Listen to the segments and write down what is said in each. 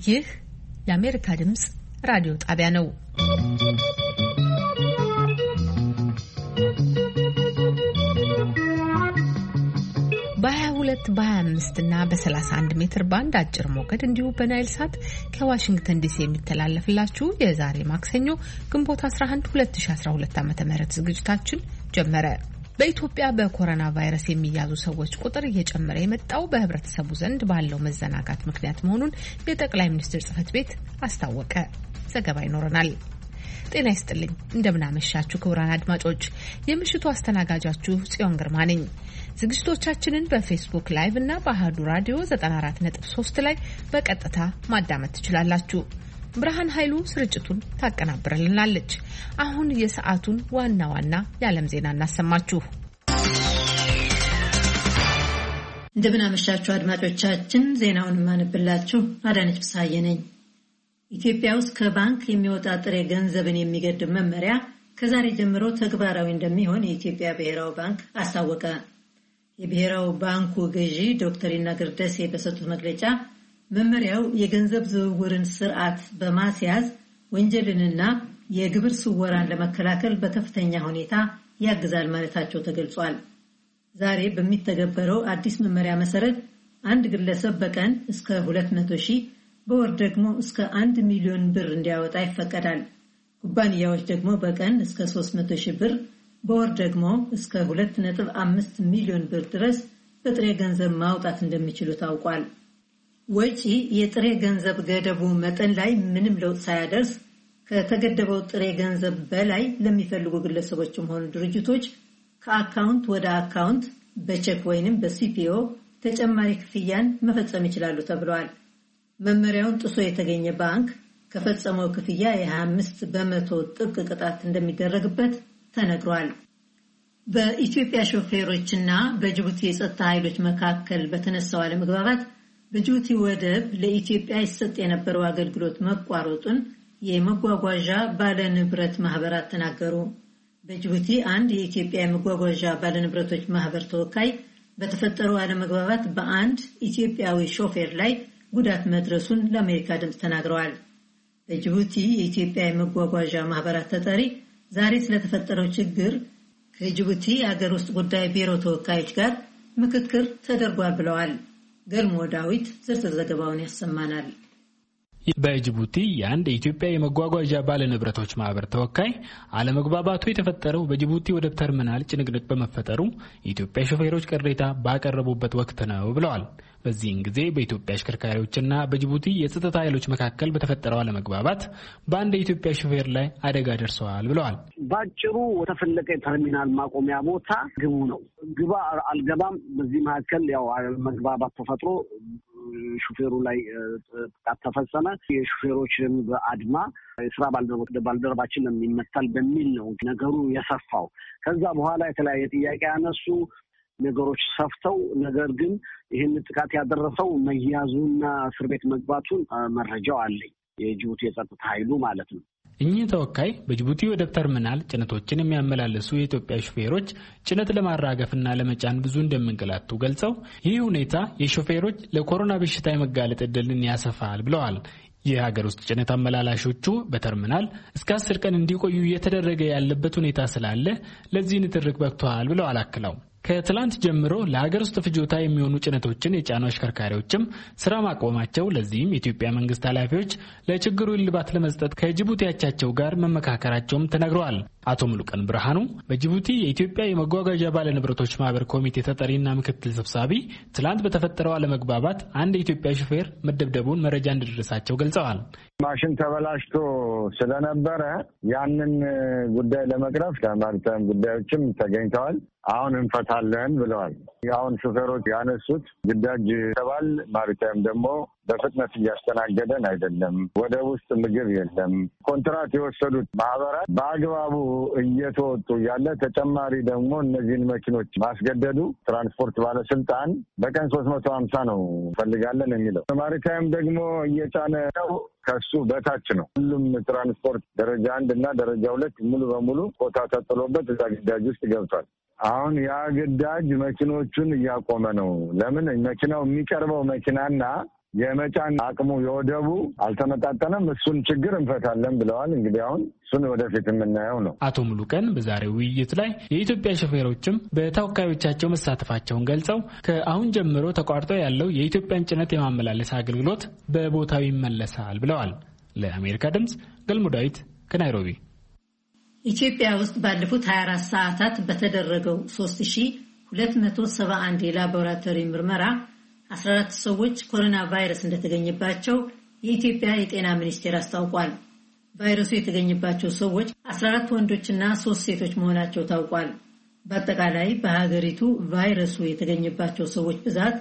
ይህ የአሜሪካ ድምጽ ራዲዮ ጣቢያ ነው። በ22 በ25 እና በ31 ሜትር ባንድ አጭር ሞገድ እንዲሁም በናይል ሳት ከዋሽንግተን ዲሲ የሚተላለፍላችሁ የዛሬ ማክሰኞ ግንቦት 11 2012 ዓ.ም ዝግጅታችን ጀመረ። በኢትዮጵያ በኮሮና ቫይረስ የሚያዙ ሰዎች ቁጥር እየጨመረ የመጣው በህብረተሰቡ ዘንድ ባለው መዘናጋት ምክንያት መሆኑን የጠቅላይ ሚኒስትር ጽሕፈት ቤት አስታወቀ። ዘገባ ይኖረናል። ጤና ይስጥልኝ፣ እንደምናመሻችሁ ክቡራን አድማጮች፣ የምሽቱ አስተናጋጃችሁ ጽዮን ግርማ ነኝ። ዝግጅቶቻችንን በፌስቡክ ላይቭ እና በአሃዱ ራዲዮ 94.3 ላይ በቀጥታ ማዳመጥ ትችላላችሁ። ብርሃን ኃይሉ ስርጭቱን ታቀናብርልናለች። አሁን የሰዓቱን ዋና ዋና የዓለም ዜና እናሰማችሁ። እንደምናመሻችሁ አድማጮቻችን፣ ዜናውን ማንብላችሁ አዳነች ፍስሐዬ ነኝ። ኢትዮጵያ ውስጥ ከባንክ የሚወጣ ጥሬ ገንዘብን የሚገድብ መመሪያ ከዛሬ ጀምሮ ተግባራዊ እንደሚሆን የኢትዮጵያ ብሔራዊ ባንክ አስታወቀ። የብሔራዊ ባንኩ ገዢ ዶክተር ይናገር ደሴ በሰጡት መግለጫ መመሪያው የገንዘብ ዝውውርን ስርዓት በማስያዝ ወንጀልንና የግብር ስወራን ለመከላከል በከፍተኛ ሁኔታ ያግዛል ማለታቸው ተገልጿል። ዛሬ በሚተገበረው አዲስ መመሪያ መሰረት አንድ ግለሰብ በቀን እስከ 200,000 በወር ደግሞ እስከ 1 ሚሊዮን ብር እንዲያወጣ ይፈቀዳል። ኩባንያዎች ደግሞ በቀን እስከ 300,000 ብር በወር ደግሞ እስከ 2.5 ሚሊዮን ብር ድረስ በጥሬ ገንዘብ ማውጣት እንደሚችሉ ታውቋል። ወጪ የጥሬ ገንዘብ ገደቡ መጠን ላይ ምንም ለውጥ ሳያደርስ ከተገደበው ጥሬ ገንዘብ በላይ ለሚፈልጉ ግለሰቦችም ሆኑ ድርጅቶች ከአካውንት ወደ አካውንት በቼክ ወይንም በሲፒኦ ተጨማሪ ክፍያን መፈጸም ይችላሉ ተብሏል። መመሪያውን ጥሶ የተገኘ ባንክ ከፈጸመው ክፍያ የ25% ጥብቅ ቅጣት እንደሚደረግበት ተነግሯል። በኢትዮጵያ ሾፌሮችና በጅቡቲ የጸጥታ ኃይሎች መካከል በተነሳው አለመግባባት በጅቡቲ ወደብ ለኢትዮጵያ ይሰጥ የነበረው አገልግሎት መቋረጡን የመጓጓዣ ባለንብረት ማህበራት ተናገሩ። በጅቡቲ አንድ የኢትዮጵያ የመጓጓዣ ባለንብረቶች ማህበር ተወካይ በተፈጠረው አለመግባባት በአንድ ኢትዮጵያዊ ሾፌር ላይ ጉዳት መድረሱን ለአሜሪካ ድምፅ ተናግረዋል። በጅቡቲ የኢትዮጵያ የመጓጓዣ ማህበራት ተጠሪ ዛሬ ስለተፈጠረው ችግር ከጅቡቲ የአገር ውስጥ ጉዳይ ቢሮ ተወካዮች ጋር ምክክር ተደርጓል ብለዋል። ገልሞ ዳዊት ዝርዝር ዘገባውን ያሰማናል። በጅቡቲ የአንድ የኢትዮጵያ የመጓጓዣ ባለንብረቶች ማህበር ተወካይ አለመግባባቱ የተፈጠረው በጅቡቲ ወደብ ተርሚናል ጭንቅንቅ በመፈጠሩ የኢትዮጵያ ሾፌሮች ቅሬታ ባቀረቡበት ወቅት ነው ብለዋል። በዚህን ጊዜ በኢትዮጵያ አሽከርካሪዎችና በጅቡቲ የጸጥታ ኃይሎች መካከል በተፈጠረው አለመግባባት በአንድ የኢትዮጵያ ሾፌር ላይ አደጋ ደርሰዋል ብለዋል። ባጭሩ ወተፈለቀ ተርሚናል ማቆሚያ ቦታ ግቡ ነው። ግባ አልገባም። በዚህ መካከል ያው መግባባት ተፈጥሮ ሹፌሩ ላይ ጥቃት ተፈጸመ። የሹፌሮችን በአድማ የስራ ባልደረባችን የሚመታል በሚል ነው ነገሩ የሰፋው። ከዛ በኋላ የተለያየ ጥያቄ ያነሱ ነገሮች ሰፍተው፣ ነገር ግን ይህን ጥቃት ያደረሰው መያዙና እስር ቤት መግባቱን መረጃው አለኝ። የጅቡቲ የጸጥታ ኃይሉ ማለት ነው። እኚህ ተወካይ በጅቡቲ ወደብ ተርሚናል ጭነቶችን የሚያመላልሱ የኢትዮጵያ ሹፌሮች ጭነት ለማራገፍና ለመጫን ብዙ እንደሚንገላቱ ገልጸው ይህ ሁኔታ የሹፌሮች ለኮሮና በሽታ የመጋለጥ ዕድልን ያሰፋል ብለዋል። የሀገር ውስጥ ጭነት አመላላሾቹ በተርሚናል እስከ 10 ቀን እንዲቆዩ እየተደረገ ያለበት ሁኔታ ስላለ ለዚህ ንትርክ በቅቷል ብለዋል። አክለው ከትላንት ጀምሮ ለሀገር ውስጥ ፍጆታ የሚሆኑ ጭነቶችን የጫኑ አሽከርካሪዎችም ስራ ማቆማቸው፣ ለዚህም የኢትዮጵያ መንግስት ኃላፊዎች ለችግሩ እልባት ለመስጠት ከጅቡቲ አቻቸው ጋር መመካከራቸውም ተነግረዋል። አቶ ሙሉቀን ብርሃኑ በጅቡቲ የኢትዮጵያ የመጓጓዣ ባለንብረቶች ማህበር ኮሚቴ ተጠሪና ምክትል ሰብሳቢ ትላንት በተፈጠረው አለመግባባት አንድ የኢትዮጵያ ሹፌር መደብደቡን መረጃ እንደደረሳቸው ገልጸዋል። ማሽን ተበላሽቶ ስለነበረ ያንን ጉዳይ ለመቅረፍ ከማሪታይም ጉዳዮችም ተገኝተዋል። አሁን እንፈታለን ብለዋል። አሁን ሹፌሮች ያነሱት ግዳጅ ተባል ማሪታይም ደግሞ በፍጥነት እያስተናገደን አይደለም፣ ወደ ውስጥ ምግብ የለም። ኮንትራት የወሰዱት ማህበራት በአግባቡ እየተወጡ ያለ ተጨማሪ ደግሞ እነዚህን መኪኖች ማስገደዱ ትራንስፖርት ባለስልጣን በቀን 350 ነው ፈልጋለን የሚለው። ማሪታይም ደግሞ እየጫነ ነው ከሱ በታች ነው። ሁሉም ትራንስፖርት ደረጃ 1 እና ደረጃ 2 ሙሉ በሙሉ ኮታ ተጥሎበት እዛ ግዳጅ ውስጥ ገብቷል። አሁን ያ ግዳጅ መኪኖቹን እያቆመ ነው። ለምን መኪናው የሚቀርበው መኪናና የመጫን አቅሙ የወደቡ አልተመጣጠነም። እሱን ችግር እንፈታለን ብለዋል። እንግዲህ አሁን እሱን ወደፊት የምናየው ነው። አቶ ሙሉቀን በዛሬው ውይይት ላይ የኢትዮጵያ ሾፌሮችም በተወካዮቻቸው መሳተፋቸውን ገልጸው ከአሁን ጀምሮ ተቋርጦ ያለው የኢትዮጵያን ጭነት የማመላለስ አገልግሎት በቦታው ይመለሳል ብለዋል። ለአሜሪካ ድምጽ ገልሙ ዳዊት ከናይሮቢ። ኢትዮጵያ ውስጥ ባለፉት 24 ሰዓታት በተደረገው 3271 የላቦራቶሪ ምርመራ 14 ሰዎች ኮሮና ቫይረስ እንደተገኘባቸው የኢትዮጵያ የጤና ሚኒስቴር አስታውቋል። ቫይረሱ የተገኘባቸው ሰዎች 14 ወንዶችና 3 ሴቶች መሆናቸው ታውቋል። በአጠቃላይ በሀገሪቱ ቫይረሱ የተገኘባቸው ሰዎች ብዛት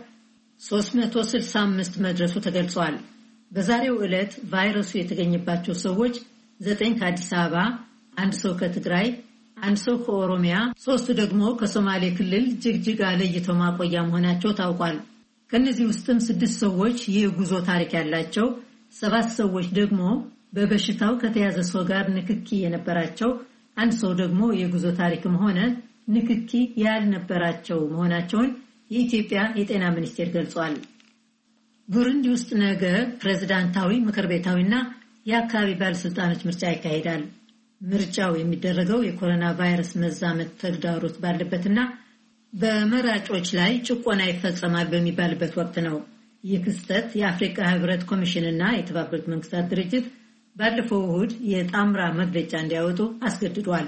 365 መድረሱ ተገልጿል። በዛሬው ዕለት ቫይረሱ የተገኘባቸው ሰዎች 9 ከአዲስ አበባ፣ 1 ሰው ከትግራይ፣ 1 ሰው ከኦሮሚያ፣ 3 ደግሞ ከሶማሌ ክልል ጅግጅጋ ለይቶ ማቆያ መሆናቸው ታውቋል። ከነዚህ ውስጥም 6 ሰዎች የጉዞ ታሪክ ያላቸው፣ 7 ሰዎች ደግሞ በበሽታው ከተያዘ ሰው ጋር ንክኪ የነበራቸው፣ 1 ሰው ደግሞ የጉዞ ታሪክም ሆነ ንክኪ ያልነበራቸው መሆናቸውን የኢትዮጵያ የጤና ሚኒስቴር ገልጿል። ቡሩንዲ ውስጥ ነገ ፕሬዝዳንታዊ፣ ምክር ቤታዊና የአካባቢ ባለስልጣኖች ምርጫ ይካሄዳል። ምርጫው የሚደረገው የኮሮና ቫይረስ መዛመት ተግዳሮት ባለበትና በመራጮች ላይ ጭቆና ይፈጸማል በሚባልበት ወቅት ነው። ይህ ክስተት የአፍሪካ ህብረት ኮሚሽንና የተባበሩት መንግስታት ድርጅት ባለፈው እሁድ የጣምራ መግለጫ እንዲያወጡ አስገድዷል።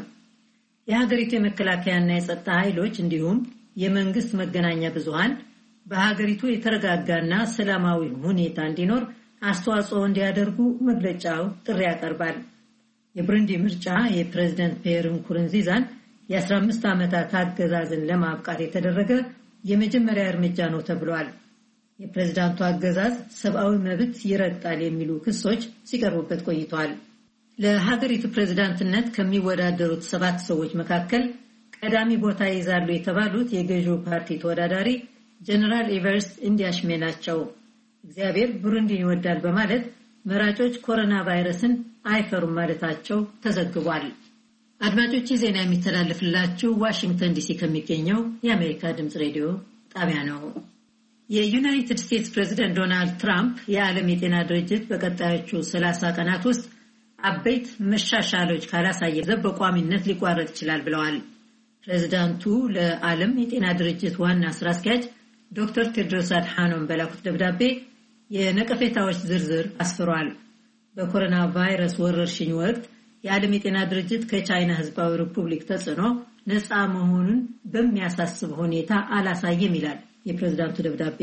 የሀገሪቱ የመከላከያና የጸጥታ ኃይሎች እንዲሁም የመንግስት መገናኛ ብዙሃን በሀገሪቱ የተረጋጋና ሰላማዊ ሁኔታ እንዲኖር አስተዋጽኦ እንዲያደርጉ መግለጫው ጥሪ ያቀርባል። የቡሩንዲ ምርጫ የፕሬዝዳንት ፒየር ንኩሩንዚዛን የ15 ዓመታት አገዛዝን ለማብቃት የተደረገ የመጀመሪያ እርምጃ ነው ተብሏል። የፕሬዝዳንቱ አገዛዝ ሰብአዊ መብት ይረግጣል የሚሉ ክሶች ሲቀርቡበት ቆይተዋል። ለሀገሪቱ ፕሬዝዳንትነት ከሚወዳደሩት 7 ሰዎች መካከል ቀዳሚ ቦታ ይዛሉ የተባሉት የገዢው ፓርቲ ተወዳዳሪ ጀነራል ኤቨርስት እንዲያሽሜ ናቸው። እግዚአብሔር ቡሩንዲን ይወዳል በማለት መራጮች ኮሮና ቫይረስን አይፈሩም ማለታቸው ተዘግቧል። አድማጮች ዜና የሚተላለፍላችሁ ዋሽንግተን ዲሲ ከሚገኘው የአሜሪካ ድምጽ ሬዲዮ ጣቢያ ነው። የዩናይትድ ስቴትስ ፕሬዝዳንት ዶናልድ ትራምፕ የዓለም የጤና ድርጅት በቀጣዮቹ 30 ቀናት ውስጥ አበይት መሻሻሎች ካላሳየ በቋሚነት ሊቋረጥ ይችላል ብለዋል። ፕሬዝዳንቱ ለዓለም የጤና ድርጅት ዋና ስራ አስኪያጅ ዶክተር ቴድሮስ አድሓኖም በላኩት ደብዳቤ የነቀፌታዎች ዝርዝር አስፍሯል። በኮሮና ቫይረስ ወረርሽኝ ወቅት የዓለም የጤና ድርጅት ከቻይና ህዝባዊ ሪፑብሊክ ተጽዕኖ ነፃ መሆኑን በሚያሳስብ ሁኔታ አላሳየም ይላል የፕሬዝዳንቱ ደብዳቤ።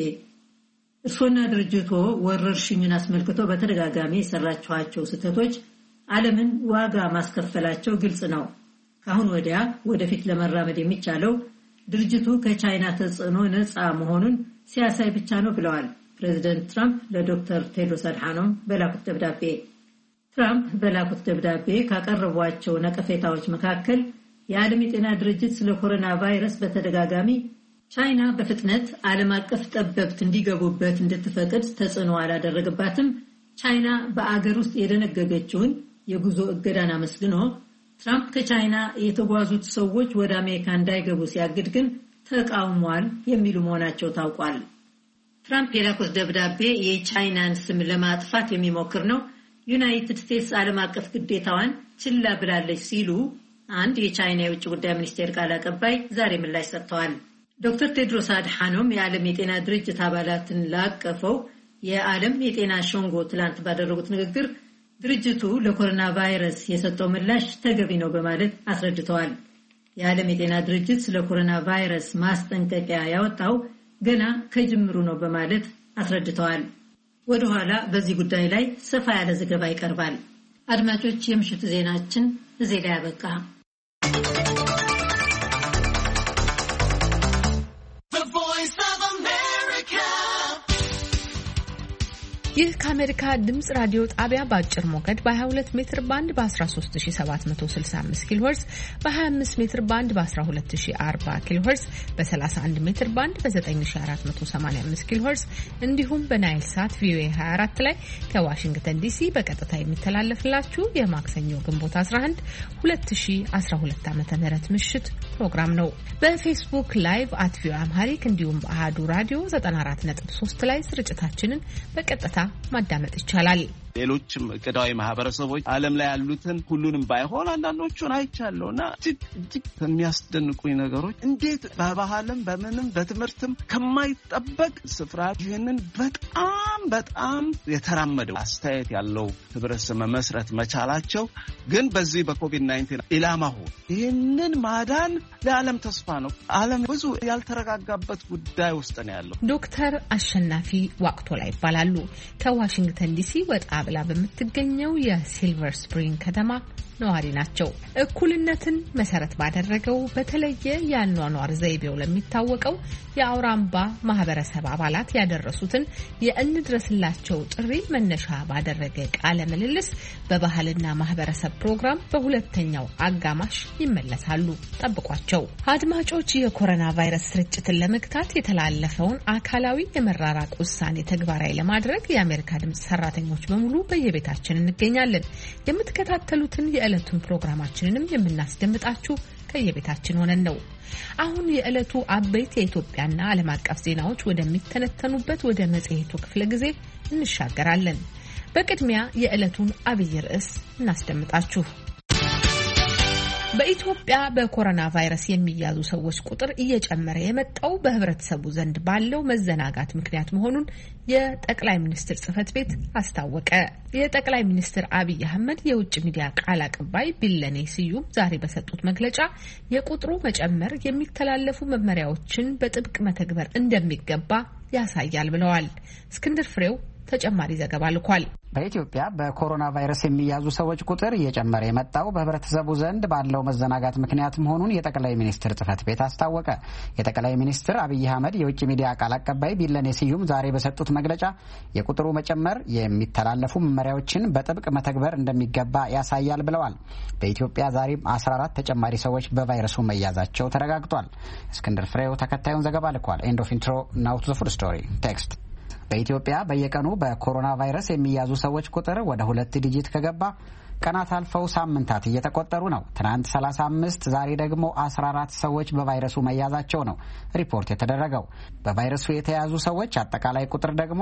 እርሶና ድርጅቶ ወረርሽኙን አስመልክቶ በተደጋጋሚ የሰራችኋቸው ስህተቶች ዓለምን ዋጋ ማስከፈላቸው ግልጽ ነው። ከአሁን ወዲያ ወደፊት ለመራመድ የሚቻለው ድርጅቱ ከቻይና ተጽዕኖ ነፃ መሆኑን ሲያሳይ ብቻ ነው ብለዋል ፕሬዝዳንት ትራምፕ ለዶክተር ቴድሮስ አድሓኖም በላኩት ደብዳቤ። ትራምፕ በላኩት ደብዳቤ ካቀረቧቸው ነቀፌታዎች መካከል የዓለም የጤና ድርጅት ስለ ኮሮና ቫይረስ በተደጋጋሚ ቻይና በፍጥነት ዓለም አቀፍ ጠበብት እንዲገቡበት እንድትፈቅድ ተጽዕኖ አላደረገባትም፣ ቻይና በአገር ውስጥ የደነገገችውን የጉዞ እገዳን አመስግኖ ትራምፕ ከቻይና የተጓዙት ሰዎች ወደ አሜሪካ እንዳይገቡ ሲያግድ ግን ተቃውሟል የሚሉ መሆናቸው ታውቋል። ትራምፕ የላኩት ደብዳቤ የቻይናን ስም ለማጥፋት የሚሞክር ነው፣ ዩናይትድ ስቴትስ ዓለም አቀፍ ግዴታዋን ችላ ብላለች ሲሉ አንድ የቻይና የውጭ ጉዳይ ሚኒስቴር ቃል አቀባይ ዛሬ ምላሽ ሰጥተዋል። ዶክተር ቴድሮስ አድሓኖም የዓለም የጤና ድርጅት አባላትን ላቀፈው የዓለም የጤና ሸንጎ ትላንት ባደረጉት ንግግር ድርጅቱ ለኮሮና ቫይረስ የሰጠው ምላሽ ተገቢ ነው በማለት አስረድተዋል። የዓለም የጤና ድርጅት ስለ ኮሮና ቫይረስ ማስጠንቀቂያ ያወጣው ገና ከጅምሩ ነው በማለት አስረድተዋል። ወደ ኋላ በዚህ ጉዳይ ላይ ሰፋ ያለ ዘገባ ይቀርባል። አድማጮች፣ የምሽቱ ዜናችን እዚህ ላይ ያበቃ። ይህ ከአሜሪካ ድምጽ ራዲዮ ጣቢያ በአጭር ሞገድ በ22 ሜትር ባንድ በ13765 ኪሎ ሄርዝ፣ በ25 ሜትር ባንድ በ1240 ኪሎ ሄርዝ፣ በ31 ሜትር ባንድ በ9485 ኪሎ ሄርዝ እንዲሁም በናይል ሳት ቪኦኤ 24 ላይ ከዋሽንግተን ዲሲ በቀጥታ የሚተላለፍላችሁ የማክሰኞ ግንቦት 11 2012 ዓ.ም ምሽት ፕሮግራም ነው። በፌስቡክ ላይቭ @ቪኦኤአምሃሪክ እንዲሁም በአሃዱ ራዲዮ 94.3 ላይ ስርጭታችንን በቀጥታ ማዳመጥ ይቻላል። ሌሎችም ቀዳዊ ማህበረሰቦች ዓለም ላይ ያሉትን ሁሉንም ባይሆን አንዳንዶቹን አይቻለውና እጅግ የሚያስደንቁኝ ነገሮች እንዴት በባህልም በምንም በትምህርትም ከማይጠበቅ ስፍራ ይህንን በጣም የተራመደው አስተያየት ያለው ህብረተሰብ መመስረት መቻላቸው ግን በዚህ በኮቪድ-19 ኢላማ ሆኖ ይህንን ማዳን ለዓለም ተስፋ ነው። ዓለም ብዙ ያልተረጋጋበት ጉዳይ ውስጥ ነው ያለው። ዶክተር አሸናፊ ዋቅቶላ ይባላሉ። ከዋሽንግተን ዲሲ ወጣ ብላ በምትገኘው የሲልቨር ስፕሪንግ ከተማ ነዋሪ ናቸው። እኩልነትን መሰረት ባደረገው በተለየ የአኗኗር ዘይቤው ለሚታወቀው የአውራምባ ማህበረሰብ አባላት ያደረሱትን የእንድረስላቸው ጥሪ መነሻ ባደረገ ቃለ ምልልስ በባህልና ማህበረሰብ ፕሮግራም በሁለተኛው አጋማሽ ይመለሳሉ። ጠብቋቸው አድማጮች። የኮሮና ቫይረስ ስርጭትን ለመግታት የተላለፈውን አካላዊ የመራራቅ ውሳኔ ተግባራዊ ለማድረግ የአሜሪካ ድምጽ ሰራተኞች በሙሉ በየቤታችን እንገኛለን። የምትከታተሉትን የዕለቱን ፕሮግራማችንንም የምናስደምጣችሁ ከየቤታችን ሆነን ነው። አሁን የዕለቱ አበይት የኢትዮጵያና ዓለም አቀፍ ዜናዎች ወደሚተነተኑበት ወደ መጽሔቱ ክፍለ ጊዜ እንሻገራለን። በቅድሚያ የዕለቱን አብይ ርዕስ እናስደምጣችሁ። በኢትዮጵያ በኮሮና ቫይረስ የሚያዙ ሰዎች ቁጥር እየጨመረ የመጣው በህብረተሰቡ ዘንድ ባለው መዘናጋት ምክንያት መሆኑን የጠቅላይ ሚኒስትር ጽህፈት ቤት አስታወቀ። የጠቅላይ ሚኒስትር አብይ አህመድ የውጭ ሚዲያ ቃል አቀባይ ቢለኔ ስዩም ዛሬ በሰጡት መግለጫ የቁጥሩ መጨመር የሚተላለፉ መመሪያዎችን በጥብቅ መተግበር እንደሚገባ ያሳያል ብለዋል። እስክንድር ፍሬው ተጨማሪ ዘገባ ልኳል። በኢትዮጵያ በኮሮና ቫይረስ የሚያዙ ሰዎች ቁጥር እየጨመረ የመጣው በህብረተሰቡ ዘንድ ባለው መዘናጋት ምክንያት መሆኑን የጠቅላይ ሚኒስትር ጽህፈት ቤት አስታወቀ። የጠቅላይ ሚኒስትር አብይ አህመድ የውጭ ሚዲያ ቃል አቀባይ ቢለኔ ስዩም ዛሬ በሰጡት መግለጫ የቁጥሩ መጨመር የሚተላለፉ መመሪያዎችን በጥብቅ መተግበር እንደሚገባ ያሳያል ብለዋል። በኢትዮጵያ ዛሬም 14 ተጨማሪ ሰዎች በቫይረሱ መያዛቸው ተረጋግጧል። እስክንድር ፍሬው ተከታዩን ዘገባ ልኳል። ኤንድ ኦፍ ኢንትሮ ናው ቱ ዘ ፉል ስቶሪ ቴክስት። በኢትዮጵያ በየቀኑ በኮሮና ቫይረስ የሚያዙ ሰዎች ቁጥር ወደ 2 ዲጂት ከገባ ቀናት አልፈው ሳምንታት እየተቆጠሩ ነው። ትናንት 35 ዛሬ ደግሞ 14 ሰዎች በቫይረሱ መያዛቸው ነው ሪፖርት የተደረገው። በቫይረሱ የተያዙ ሰዎች አጠቃላይ ቁጥር ደግሞ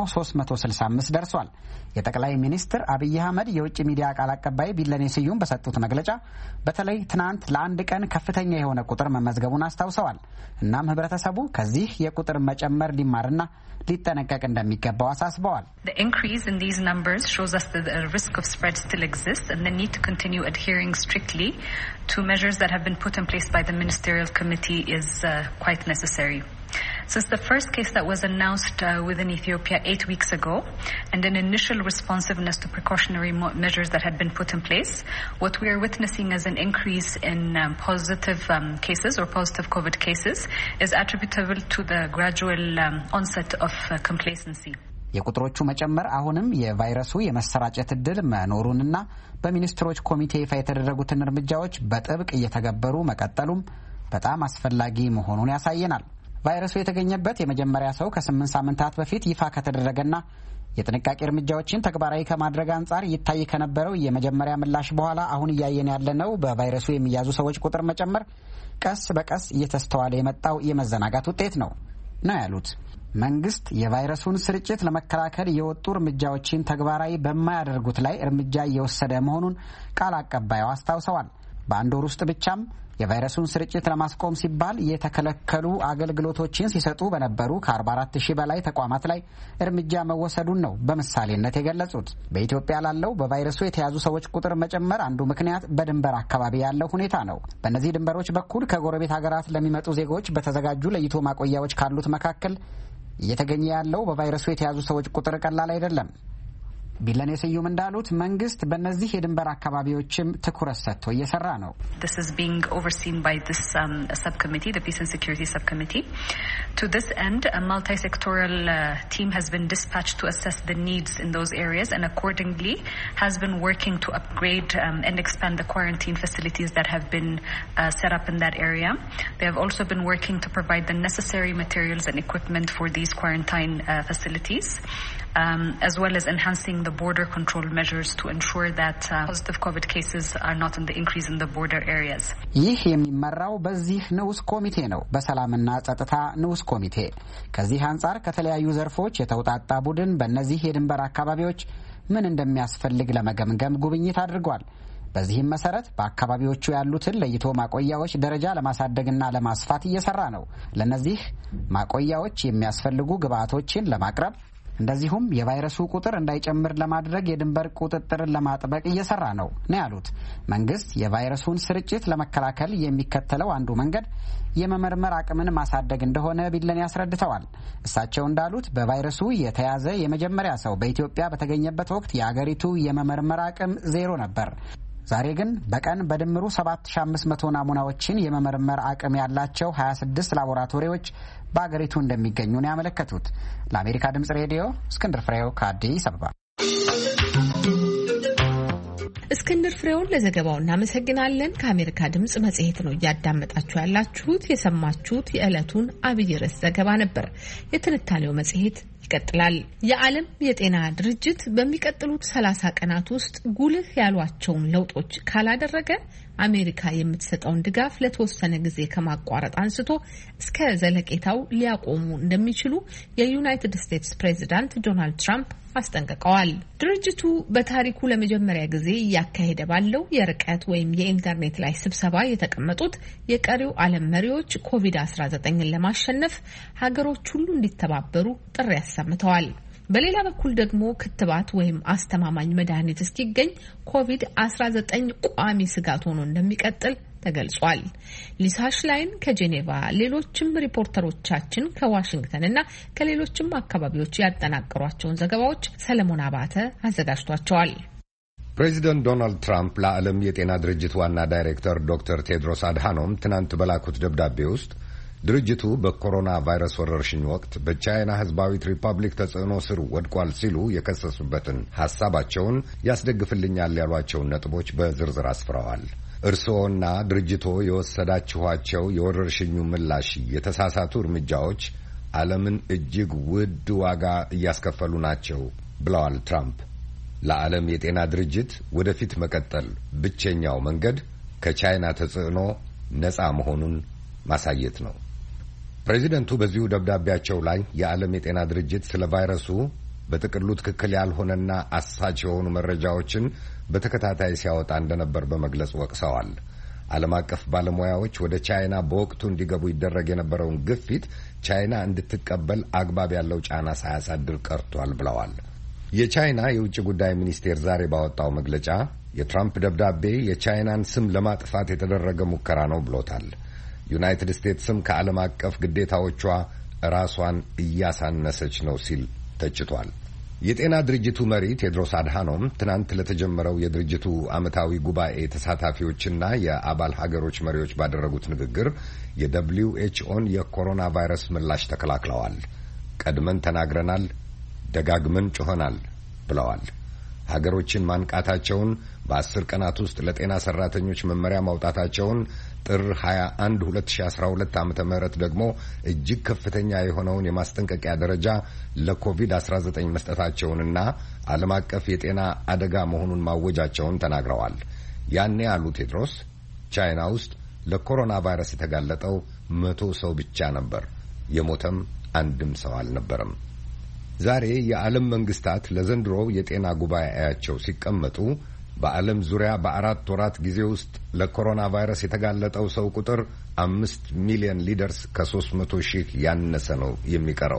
365 ደርሷል። የጠቅላይ ሚኒስትር አብይ አህመድ የውጭ ሚዲያ ቃል አቀባይ ቢለኔ ስዩም በሰጡት መግለጫ በተለይ ትናንት ለአንድ ቀን ከፍተኛ የሆነ ቁጥር መመዝገቡን አስታውሰዋል። እናም ህብረተሰቡ ከዚህ የቁጥር መጨመር ሊማርና ሊጠነቀቅ እንደሚገባው አሳስበዋል። The increase in these numbers shows us that the risk of spread still exists and the need to continue adhering strictly to measures that have been put in place by the Ministerial Committee is quite necessary. Since the first case that was announced within Ethiopia 8 weeks ago and an initial responsiveness to precautionary measures that had been put in place, what we are witnessing as an increase in positive cases or positive COVID cases is attributable to the gradual onset of complacency. የቁጥሮቹ መጨመር አሁንም የቫይረሱ የመሰራጨት እድል መኖሩንና በሚኒስትሮች ኮሚቴ ይፋ የተደረጉትን እርምጃዎች በጥብቅ እየተገበሩ መቀጠሉም በጣም አስፈላጊ መሆኑን ያሳየናል። ቫይረሱ የተገኘበት የመጀመሪያ ሰው ከ8 ሳምንታት በፊት ይፋ ከተደረገና የጥንቃቄ እርምጃዎችን ተግባራዊ ከማድረግ አንጻር ይታይ ከነበረው የመጀመሪያ ምላሽ በኋላ አሁን እያየን ያለነው በቫይረሱ የሚያዙ ሰዎች ቁጥር መጨመር ቀስ በቀስ እየተስተዋለ የመጣው የመዘናጋት ውጤት ነው ያሉት። መንግስት የቫይረሱን ስርጭት ለመከላከል የወጡ እርምጃዎችን ተግባራዊ በማያደርጉት ላይ እርምጃ እየወሰደ መሆኑን ቃል አቀባዩ አስታውሰዋል። በአንድ ወር ውስጥ ብቻም የቫይረሱን ስርጭት ለማስቆም ሲባል የተከለከሉ አገልግሎቶችን ሲሰጡ በነበሩ ከ44,000 በላይ ተቋማት ላይ እርምጃ መወሰዱን ነው በምሳሌነት የገለጹት። በኢትዮጵያ ላለው በቫይረሱ የተያዙ ሰዎች ቁጥር መጨመር አንዱ ምክንያት በድንበር አካባቢ ያለው ሁኔታ ነው። በእነዚህ ድንበሮች በኩል ከጎረቤት ሀገራት ለሚመጡ ዜጎች በተዘጋጁ ለይቶ ማቆያዎች ካሉት መካከል እየተገኘ ያለው በቫይረሱ የተያዙ ሰዎች ቁጥር ቀላል አይደለም። ቢለኔ ስዩም እንዳሉት መንግስት በእነዚህ የድንበር አካባቢዎችም ትኩረት ሰጥቶ እየሰራ ነው። This is being overseen by this subcommittee, the Peace and Security Subcommittee. To this end, a multi-sectoral team has been dispatched to assess the needs in those areas and accordingly has been working to upgrade and expand the quarantine facilities that have been set up in that area. They have also been working to provide the necessary materials and equipment for these quarantine facilities. as well as enhancing the border control measures to ensure that positive COVID cases are not in the increase in the border areas. ይህ የሚመራው በዚህ ንዑስ ኮሚቴ ነው፣ በሰላምና ጸጥታ ንዑስ ኮሚቴ። ከዚህ አንጻር ከተለያዩ ዘርፎች የተውጣጣ ቡድን በእነዚህ የድንበር አካባቢዎች ምን እንደሚያስፈልግ ለመገምገም ጉብኝት አድርጓል። በዚህም መሰረት በአካባቢዎቹ ያሉትን ለይቶ ማቆያዎች ደረጃ ለማሳደግና ለማስፋት እየሰራ ነው። ለነዚህ ማቆያዎች የሚያስፈልጉ ግብአቶችን ለማቅረብ እንደዚሁም የቫይረሱ ቁጥር እንዳይጨምር ለማድረግ የድንበር ቁጥጥርን ለማጥበቅ እየሰራ ነው ያሉት። መንግስት የቫይረሱን ስርጭት ለመከላከል የሚከተለው አንዱ መንገድ የመመርመር አቅምን ማሳደግ እንደሆነ ቢለን ያስረድተዋል። እሳቸው እንዳሉት በቫይረሱ የተያዘ የመጀመሪያ ሰው በኢትዮጵያ በተገኘበት ወቅት የአገሪቱ የመመርመር አቅም 0 ነበር። ዛሬ ግን በቀን በድምሩ 7500 ናሙናዎችን የመመርመር አቅም ያላቸው 26 ላቦራቶሪዎች በአገሪቱ እንደሚገኙ ነው ያመለከቱት። ለአሜሪካ ድምጽ ሬዲዮ እስክንድር ፍሬው ከአዲስ አበባ። እስክንድር ፍሬውን ለዘገባው እናመሰግናለን። ከአሜሪካ ድምጽ መጽሔት ነው እያዳመጣችሁ ያላችሁት። የሰማችሁት የዕለቱን አብይ ርዕስ ዘገባ ነበር። የትንታኔው መጽሔት ይቀጥላል። የዓለም የጤና ድርጅት በሚቀጥሉት 30 ቀናት ውስጥ ጉልህ ያሏቸውን ለውጦች ካላደረገ አሜሪካ የምትሰጠውን ድጋፍ ለተወሰነ ጊዜ ከማቋረጥ አንስቶ እስከ ዘለቄታው ሊያቆሙ እንደሚችሉ የዩናይትድ ስቴትስ ፕሬዚዳንት ዶናልድ ትራምፕ አስጠንቅቀዋል። ድርጅቱ በታሪኩ ለመጀመሪያ ጊዜ እያካሄደ ባለው የርቀት ወይም የኢንተርኔት ላይ ስብሰባ የተቀመጡት የቀሪው ዓለም መሪዎች ኮቪድ-19ን ለማሸነፍ ሀገሮች ሁሉ እንዲተባበሩ ጥሪ አሰምተዋል። በሌላ በኩል ደግሞ ክትባት ወይም አስተማማኝ መድኃኒት እስኪገኝ ኮቪድ-19 ቋሚ ስጋት ሆኖ እንደሚቀጥል ተገልጿል። ሊሳ ሽላይን ከጄኔቫ፣ ሌሎችም ሪፖርተሮቻችን ከዋሽንግተን እና ከሌሎችም አካባቢዎች ያጠናቀሯቸውን ዘገባዎች ሰለሞን አባተ አዘጋጅቷቸዋል። ፕሬዚደንት ዶናልድ ትራምፕ ለዓለም የጤና ድርጅት ዋና ዳይሬክተር ዶክተር ቴድሮስ አድሃኖም ትናንት በላኩት ደብዳቤ ውስጥ ድርጅቱ በኮሮና ቫይረስ ወረርሽኝ ወቅት በቻይና ሕዝባዊት ሪፐብሊክ ተጽዕኖ ስር ወድቋል ሲሉ የከሰሱበትን ሐሳባቸውን ያስደግፍልኛል ያሏቸውን ነጥቦች በዝርዝር አስፍረዋል። እርስዎና ድርጅቶ የወሰዳችኋቸው የወረርሽኙ ምላሽ የተሳሳቱ እርምጃዎች ዓለምን እጅግ ውድ ዋጋ እያስከፈሉ ናቸው ብለዋል ትራምፕ። ለዓለም የጤና ድርጅት ወደፊት መቀጠል ብቸኛው መንገድ ከቻይና ተጽዕኖ ነፃ መሆኑን ማሳየት ነው። ፕሬዚደንቱ በዚሁ ደብዳቤያቸው ላይ የዓለም የጤና ድርጅት ስለ ቫይረሱ በጥቅሉ ትክክል ያልሆነና አሳች የሆኑ መረጃዎችን በተከታታይ ሲያወጣ እንደነበር በመግለጽ ወቅሰዋል። ዓለም አቀፍ ባለሙያዎች ወደ ቻይና በወቅቱ እንዲገቡ ይደረግ የነበረውን ግፊት ቻይና እንድትቀበል አግባብ ያለው ጫና ሳያሳድር ቀርቷል ብለዋል። የቻይና የውጭ ጉዳይ ሚኒስቴር ዛሬ ባወጣው መግለጫ የትራምፕ ደብዳቤ የቻይናን ስም ለማጥፋት የተደረገ ሙከራ ነው ብሎታል። ዩናይትድ ስቴትስም ከዓለም አቀፍ ግዴታዎቿ ራሷን እያሳነሰች ነው ሲል ተችቷል። የጤና ድርጅቱ መሪ ቴድሮስ አድሃኖም ትናንት ለተጀመረው የድርጅቱ ዓመታዊ ጉባኤ ተሳታፊዎችና የአባል ሀገሮች መሪዎች ባደረጉት ንግግር የWHOን የኮሮና ቫይረስ ምላሽ ተከላክለዋል። ቀድመን ተናግረናል፣ ደጋግመን ጮኸናል ብለዋል። ሀገሮችን ማንቃታቸውን፣ በ10 ቀናት ውስጥ ለጤና ሰራተኞች መመሪያ ማውጣታቸውን፣ ጥር 21 2012 ዓመተ ምህረት ደግሞ እጅግ ከፍተኛ የሆነውን የማስጠንቀቂያ ደረጃ ለኮቪድ-19 መስጠታቸውንና ዓለም አቀፍ የጤና አደጋ መሆኑን ማወጃቸውን ተናግረዋል። ያኔ አሉ ቴድሮስ፣ ቻይና ውስጥ ለኮሮና ቫይረስ የተጋለጠው 100 ሰው ብቻ ነበር፣ የሞተም አንድም ሰው አልነበረም። ዛሬ የዓለም መንግስታት ለዘንድሮው የጤና ጉባኤያቸው ሲቀመጡ በዓለም ዙሪያ በ4 ወራት ጊዜ ውስጥ ለኮሮና ቫይረስ የተጋለጠው ሰው ቁጥር 5 ሚሊዮን ሊደርስ ከ300,000 ያነሰ ነው የሚቀረው።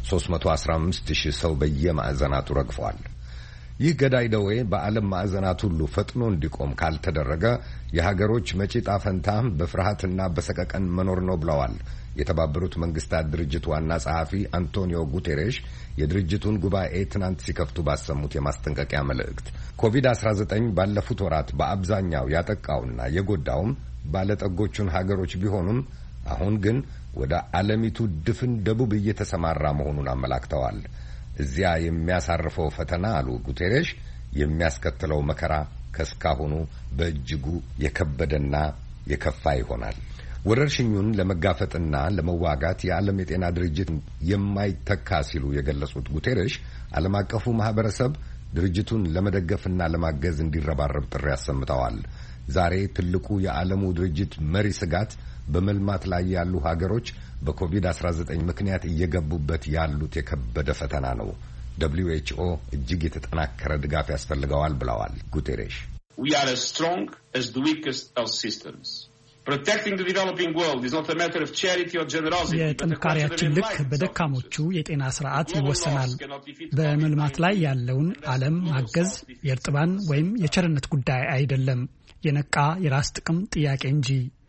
315,000 ሰው በየማዕዘናቱ ረግፏል። ይህ ገዳይ ደዌ በዓለም ማዕዘናት ሁሉ ፈጥኖ እንዲቆም ካልተደረገ የሀገሮች መጪ ዕጣ ፈንታ በፍርሃትና በሰቀቀን መኖር ነው ብለዋል የተባበሩት መንግስታት ድርጅት ዋና ጸሐፊ አንቶኒዮ ጉቴሬሽ የድርጅቱን ጉባኤ ትናንት ሲከፍቱ ባሰሙት የማስጠንቀቂያ መልእክት። ኮቪድ-19 ባለፉት ወራት በአብዛኛው ያጠቃውና የጎዳውም ባለጠጎቹን ሀገሮች ቢሆኑም አሁን ግን ወደ ዓለሚቱ ድፍን ደቡብ እየተሰማራ መሆኑን አመላክተዋል። እዚያ የሚያሳርፈው ፈተና አሉ ጉቴሬሽ፣ የሚያስከትለው መከራ ከስካሁኑ በእጅጉ የከበደና የከፋ ይሆናል። ወረርሽኙን ለመጋፈጥና ለመዋጋት የዓለም የጤና ድርጅት የማይተካ ሲሉ የገለጹት ጉቴሬሽ ዓለም አቀፉ ማህበረሰብ ድርጅቱን ለመደገፍና ለማገዝ እንዲረባረብ ጥሪ አሰምተዋል። ዛሬ ትልቁ የዓለሙ ድርጅት መሪ ስጋት በመልማት ላይ ያሉ ሀገሮች በኮቪድ-19 ምክንያት እየገቡበት ያሉት የከበደ ፈተና ነው። WHO እጅግ የተጠናከረ ድጋፍ ያስፈልገዋል ብለዋል ጉቴሬሽ። We are as strong as the weakest health systems. Protecting the developing world is not a matter of charity or generosity. የጥንካሬያችን ልክ በደካሞቹ የጤና ስርዓት ይወሰናል። በመልማት ላይ ያለውን ዓለም ማገዝ የእርጥባን ወይም የቸርነት ጉዳይ አይደለም፣ የነቃ የራስ ጥቅም ጥያቄ እንጂ።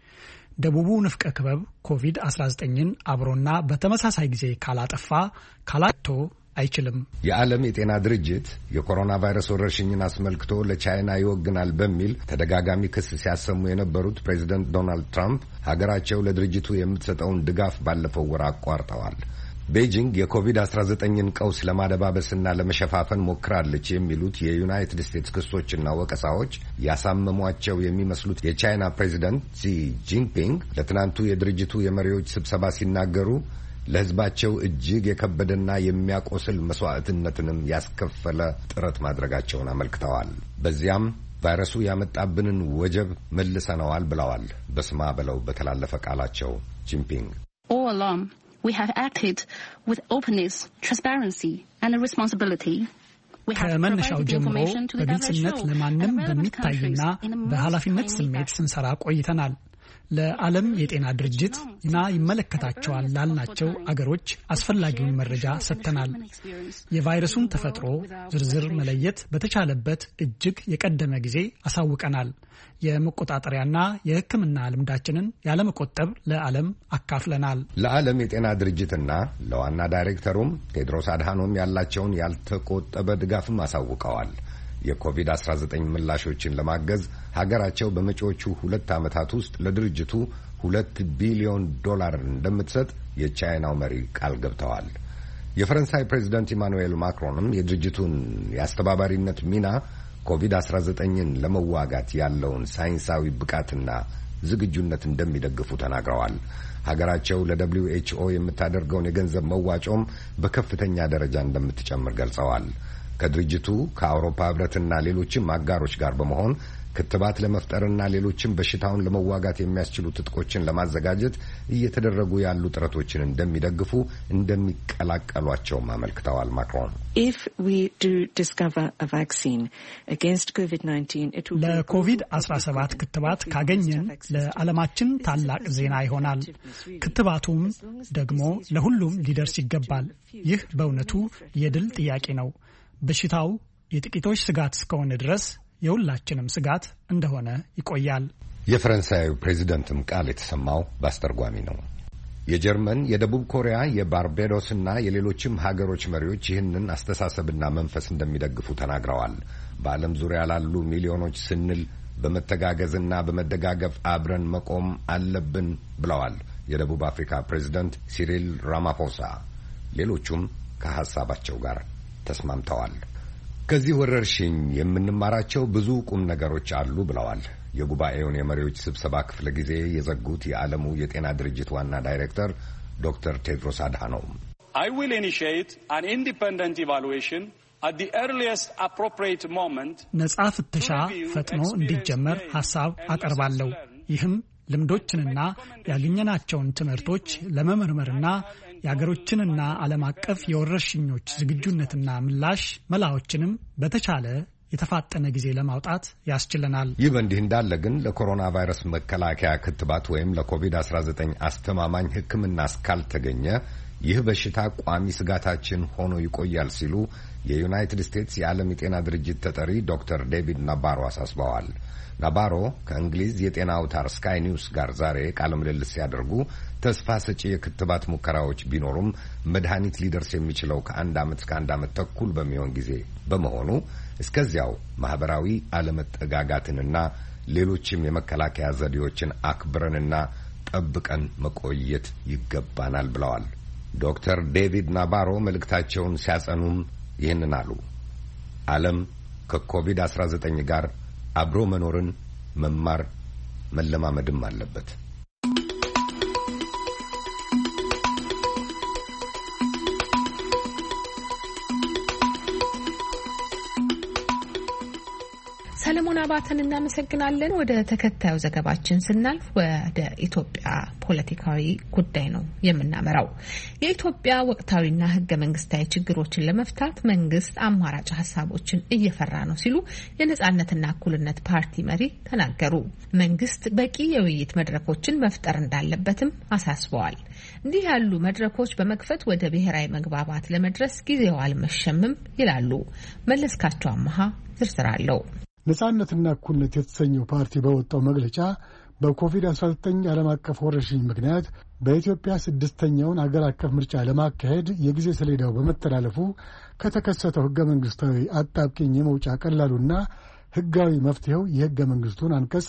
ደቡቡ ንፍቀ ክበብ ኮቪድ-19ን አብሮና በተመሳሳይ ጊዜ ካላጠፋ ካላቶ አይችልም። የዓለም የጤና ድርጅት የኮሮና ቫይረስ ወረርሽኝን አስመልክቶ ለቻይና ይወግናል በሚል ተደጋጋሚ ክስ ሲያሰሙ የነበሩት ፕሬዚደንት ዶናልድ ትራምፕ ሀገራቸው ለድርጅቱ የምትሰጠውን ድጋፍ ባለፈው ወር አቋርጠዋል። ቤጂንግ የኮቪድ-19ን ቀውስ ለማደባበስና ለመሸፋፈን ሞክራለች የሚሉት የዩናይትድ ስቴትስ ክሶችና ወቀሳዎች ያሳመሟቸው የሚመስሉት የቻይና ፕሬዚደንት ሲ ጂንፒንግ ለትናንቱ የድርጅቱ የመሪዎች ስብሰባ ሲናገሩ ለሕዝባቸው እጅግ የከበደና የሚያቆስል መስዋዕትነትንም ያስከፈለ ጥረት ማድረጋቸውን አመልክተዋል። በዚያም ቫይረሱ ያመጣብንን ወጀብ መልሰነዋል ብለዋል። በስማ በለው በተላለፈ ቃላቸው ጂንፒንግ All along, we have acted with openness, transparency and responsibility. ከመነሻው ጀምሮ በግልጽነት ለማንም በሚታይና በኃላፊነት ስሜት ስንሰራ ቆይተናል። ለዓለም የጤና ድርጅት እና ይመለከታቸዋል ላልናቸው አገሮች አስፈላጊውን መረጃ ሰጥተናል። የቫይረሱን ተፈጥሮ ዝርዝር መለየት በተቻለበት እጅግ የቀደመ ጊዜ አሳውቀናል። የመቆጣጠሪያና የሕክምና ልምዳችንን ያለመቆጠብ ለዓለም አካፍለናል። ለዓለም የጤና ድርጅትና ለዋና ዳይሬክተሩም ቴድሮስ አድሃኖም ያላቸውን ያልተቆጠበ ድጋፍም አሳውቀዋል። የኮቪድ-19 ምላሾችን ለማገዝ ሀገራቸው በመጪዎቹ 2 ዓመታት ውስጥ ለድርጅቱ $2 ቢሊዮን እንደምትሰጥ የቻይናው መሪ ቃል ገብተዋል። የፈረንሳይ ፕሬዚደንት ኢማኑኤል ማክሮንም የድርጅቱን የአስተባባሪነት ሚና ኮቪድ-19ን ለመዋጋት ያለውን ሳይንሳዊ ብቃትና ዝግጁነት እንደሚደግፉ ተናግረዋል። ሀገራቸው ለWHO የምታደርገውን የገንዘብ መዋጮም በከፍተኛ ደረጃ እንደምትጨምር ገልጸዋል። ከድርጅቱ ከአውሮፓ ህብረትና ሌሎችም አጋሮች ጋር በመሆን ክትባት ለመፍጠርና ሌሎችም በሽታውን ለመዋጋት የሚያስችሉ ትጥቆችን ለማዘጋጀት እየተደረጉ ያሉ ጥረቶችን እንደሚደግፉ እንደሚቀላቀሏቸውም አመልክተዋል። ማክሮን ለኮቪድ-19 ክትባት ካገኘን ለዓለማችን ታላቅ ዜና ይሆናል። ክትባቱም ደግሞ ለሁሉም ሊደርስ ይገባል። ይህ በእውነቱ የድል ጥያቄ ነው። በሽታው የጥቂቶች ስጋት እስከሆነ ድረስ የሁላችንም ስጋት እንደሆነ ይቆያል። የፈረንሳዩ ፕሬዚደንትም ቃል የተሰማው በአስተርጓሚ ነው። የጀርመን፣ የደቡብ ኮሪያ፣ የባርቤዶስና የሌሎችም ሀገሮች መሪዎች ይህንን አስተሳሰብና መንፈስ እንደሚደግፉ ተናግረዋል። በዓለም ዙሪያ ላሉ ሚሊዮኖች ስንል በመተጋገዝና በመደጋገፍ አብረን መቆም አለብን ብለዋል የደቡብ አፍሪካ ፕሬዚደንት ሲሪል ራማፎሳ። ሌሎቹም ከሀሳባቸው ጋር ተስማምተዋል። ከዚህ ወረርሽኝ የምንማራቸው ብዙ ቁም ነገሮች አሉ ብለዋል የጉባኤውን የመሪዎች ስብሰባ ክፍለ ጊዜ የዘጉት የዓለሙ የጤና ድርጅት ዋና ዳይሬክተር ዶክተር ቴድሮስ አድሃኖም። I will initiate an independent evaluation at the earliest appropriate moment. ነጻ ፍተሻ ፈጥኖ እንዲጀመር ሐሳብ አቀርባለሁ። ይህም ልምዶችንና ያገኘናቸውን ትምህርቶች ለመመርመርና የአገሮችንና ዓለም አቀፍ የወረርሽኞች ዝግጁነትና ምላሽ መላዎችንም በተቻለ የተፋጠነ ጊዜ ለማውጣት ያስችለናል። ይህ በእንዲህ እንዳለ ግን ለኮሮና ቫይረስ መከላከያ ክትባት ወይም ለኮቪድ-19 አስተማማኝ ሕክምና እስካልተገኘ ይህ በሽታ ቋሚ ስጋታችን ሆኖ ይቆያል ሲሉ የዩናይትድ ስቴትስ የዓለም የጤና ድርጅት ተጠሪ ዶክተር ዴቪድ ናባሮ አሳስበዋል። ናባሮ ከእንግሊዝ የጤና አውታር ስካይ ኒውስ ጋር ዛሬ ቃለ ምልልስ ሲያደርጉ ተስፋ ሰጪ የክትባት ሙከራዎች ቢኖሩም መድኃኒት ሊደርስ የሚችለው ከ1 ዓመት እስከ 1 ዓመት ተኩል በሚሆን ጊዜ በመሆኑ እስከዚያው ማህበራዊ አለመጠጋጋትንና ሌሎችም የመከላከያ ዘዴዎችን አክብረንና ጠብቀን መቆየት ይገባናል ብለዋል። ዶክተር ዴቪድ ናባሮ መልእክታቸውን ሲያጸኑም ይህንን አሉ። ዓለም ከኮቪድ-19 ጋር አብሮ መኖርን መማር መለማመድም አለበት። ሰለሞን አባተን እናመሰግናለን። ወደ ተከታዩ ዘገባችን ስናልፍ ወደ ኢትዮጵያ ፖለቲካዊ ጉዳይ ነው የምናመራው። የኢትዮጵያ ወቅታዊና ህገ መንግስታዊ ችግሮችን ለመፍታት መንግስት አማራጭ ሀሳቦችን እየፈራ ነው ሲሉ የነጻነትና እኩልነት ፓርቲ መሪ ተናገሩ። መንግስት በቂ የውይይት መድረኮችን መፍጠር እንዳለበትም አሳስበዋል። እንዲህ ያሉ መድረኮች በመክፈት ወደ ብሔራዊ መግባባት ለመድረስ ጊዜው አልመሸምም ይላሉ። መለስካቸው አማሃ ዝርዝር አለው። ነጻነትና እኩልነት የተሰኘው ፓርቲ በወጣው መግለጫ በኮቪድ-19 ዓለም አቀፍ ወረርሽኝ ምክንያት በኢትዮጵያ 6ኛውን አገር አቀፍ ምርጫ ለማካሄድ የጊዜ ሰሌዳው በመተላለፉ ከተከሰተው ህገ መንግስታዊ አጣብቂኝ የመውጫ ቀላሉና ህጋዊ መፍትሄው የህገ መንግስቱን አንቀጽ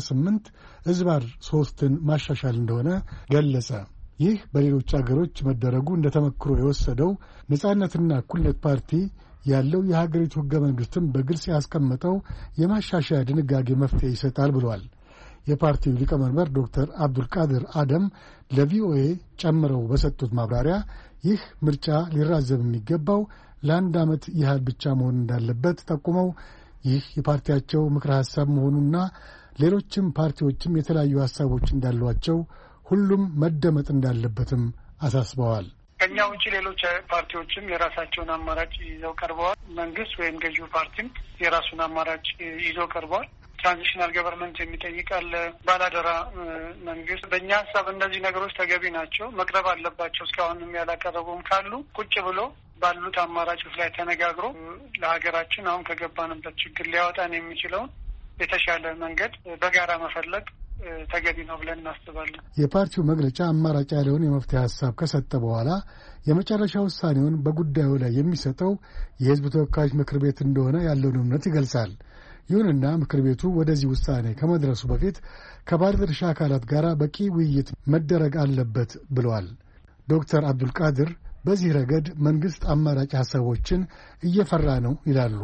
58/3ን ማሻሻል እንደሆነ ገለጸ። ይህ በሌሎች አገሮች መደረጉ እንደተመክሮ የወሰደው ነጻነትና እኩልነት ፓርቲ ያለው የሀገሪቱ ህገ መንግስትም በግልጽ ያስቀመጠው የማሻሻያ ድንጋጌ መፍትሄ ይሰጣል ብሏል። የፓርቲው ሊቀመንበር ዶክተር አብዱልቃድር አደም ለቪኦኤ ጨምረው በሰጡት ማብራሪያ ይህ ምርጫ ሊራዘም የሚገባው ለ1 ዓመት ያህል ብቻ መሆን እንዳለበት ጠቁመው ይህ የፓርቲያቸው ምክረ ሐሳብ መሆኑና ሌሎችም ፓርቲዎችም የተለያዩ ሐሳቦች እንዳሏቸው ሁሉም መደመጥ እንዳለበትም አሳስበዋል። ከኛ ውጭ ሌሎች ፓርቲዎችም የራሳቸውን አማራጭ ይዘው ቀርበዋል። መንግስት ወይም ገዢው ፓርቲም የራሱን አማራጭ ይዘው ቀርበዋል። ትራንዚሽናል ገቨርንመንት የሚጠይቅ አለ፣ ባላደራ መንግስት። በእኛ ሀሳብ እነዚህ ነገሮች ተገቢ ናቸው፣ መቅረብ አለባቸው። እስካሁንም ያላቀረቡም ካሉ ቁጭ ብሎ ባሉት አማራጮች ላይ ተነጋግሮ ለሀገራችን አሁን ከገባንበት ችግር ሊያወጣን የሚችለውን የተሻለ መንገድ በጋራ መፈለግ ተገቢ ነው ብለን እናስባለን። የፓርቲው መግለጫ አማራጭ ያለውን የመፍትሄ ሀሳብ ከሰጠ በኋላ የመጨረሻ ውሳኔውን በጉዳዩ ላይ የሚሰጠው የህዝብ ተወካዮች ምክር ቤት እንደሆነ ያለውን እምነት ይገልጻል። ይሁንና ምክር ቤቱ ወደዚህ ውሳኔ ከመድረሱ በፊት ከባለድርሻ አካላት ጋር በቂ ውይይት መደረግ አለበት ብለዋል። ዶክተር አብዱልቃድር በዚህ ረገድ መንግስት አማራጭ ሀሳቦችን እየፈራ ነው ይላሉ።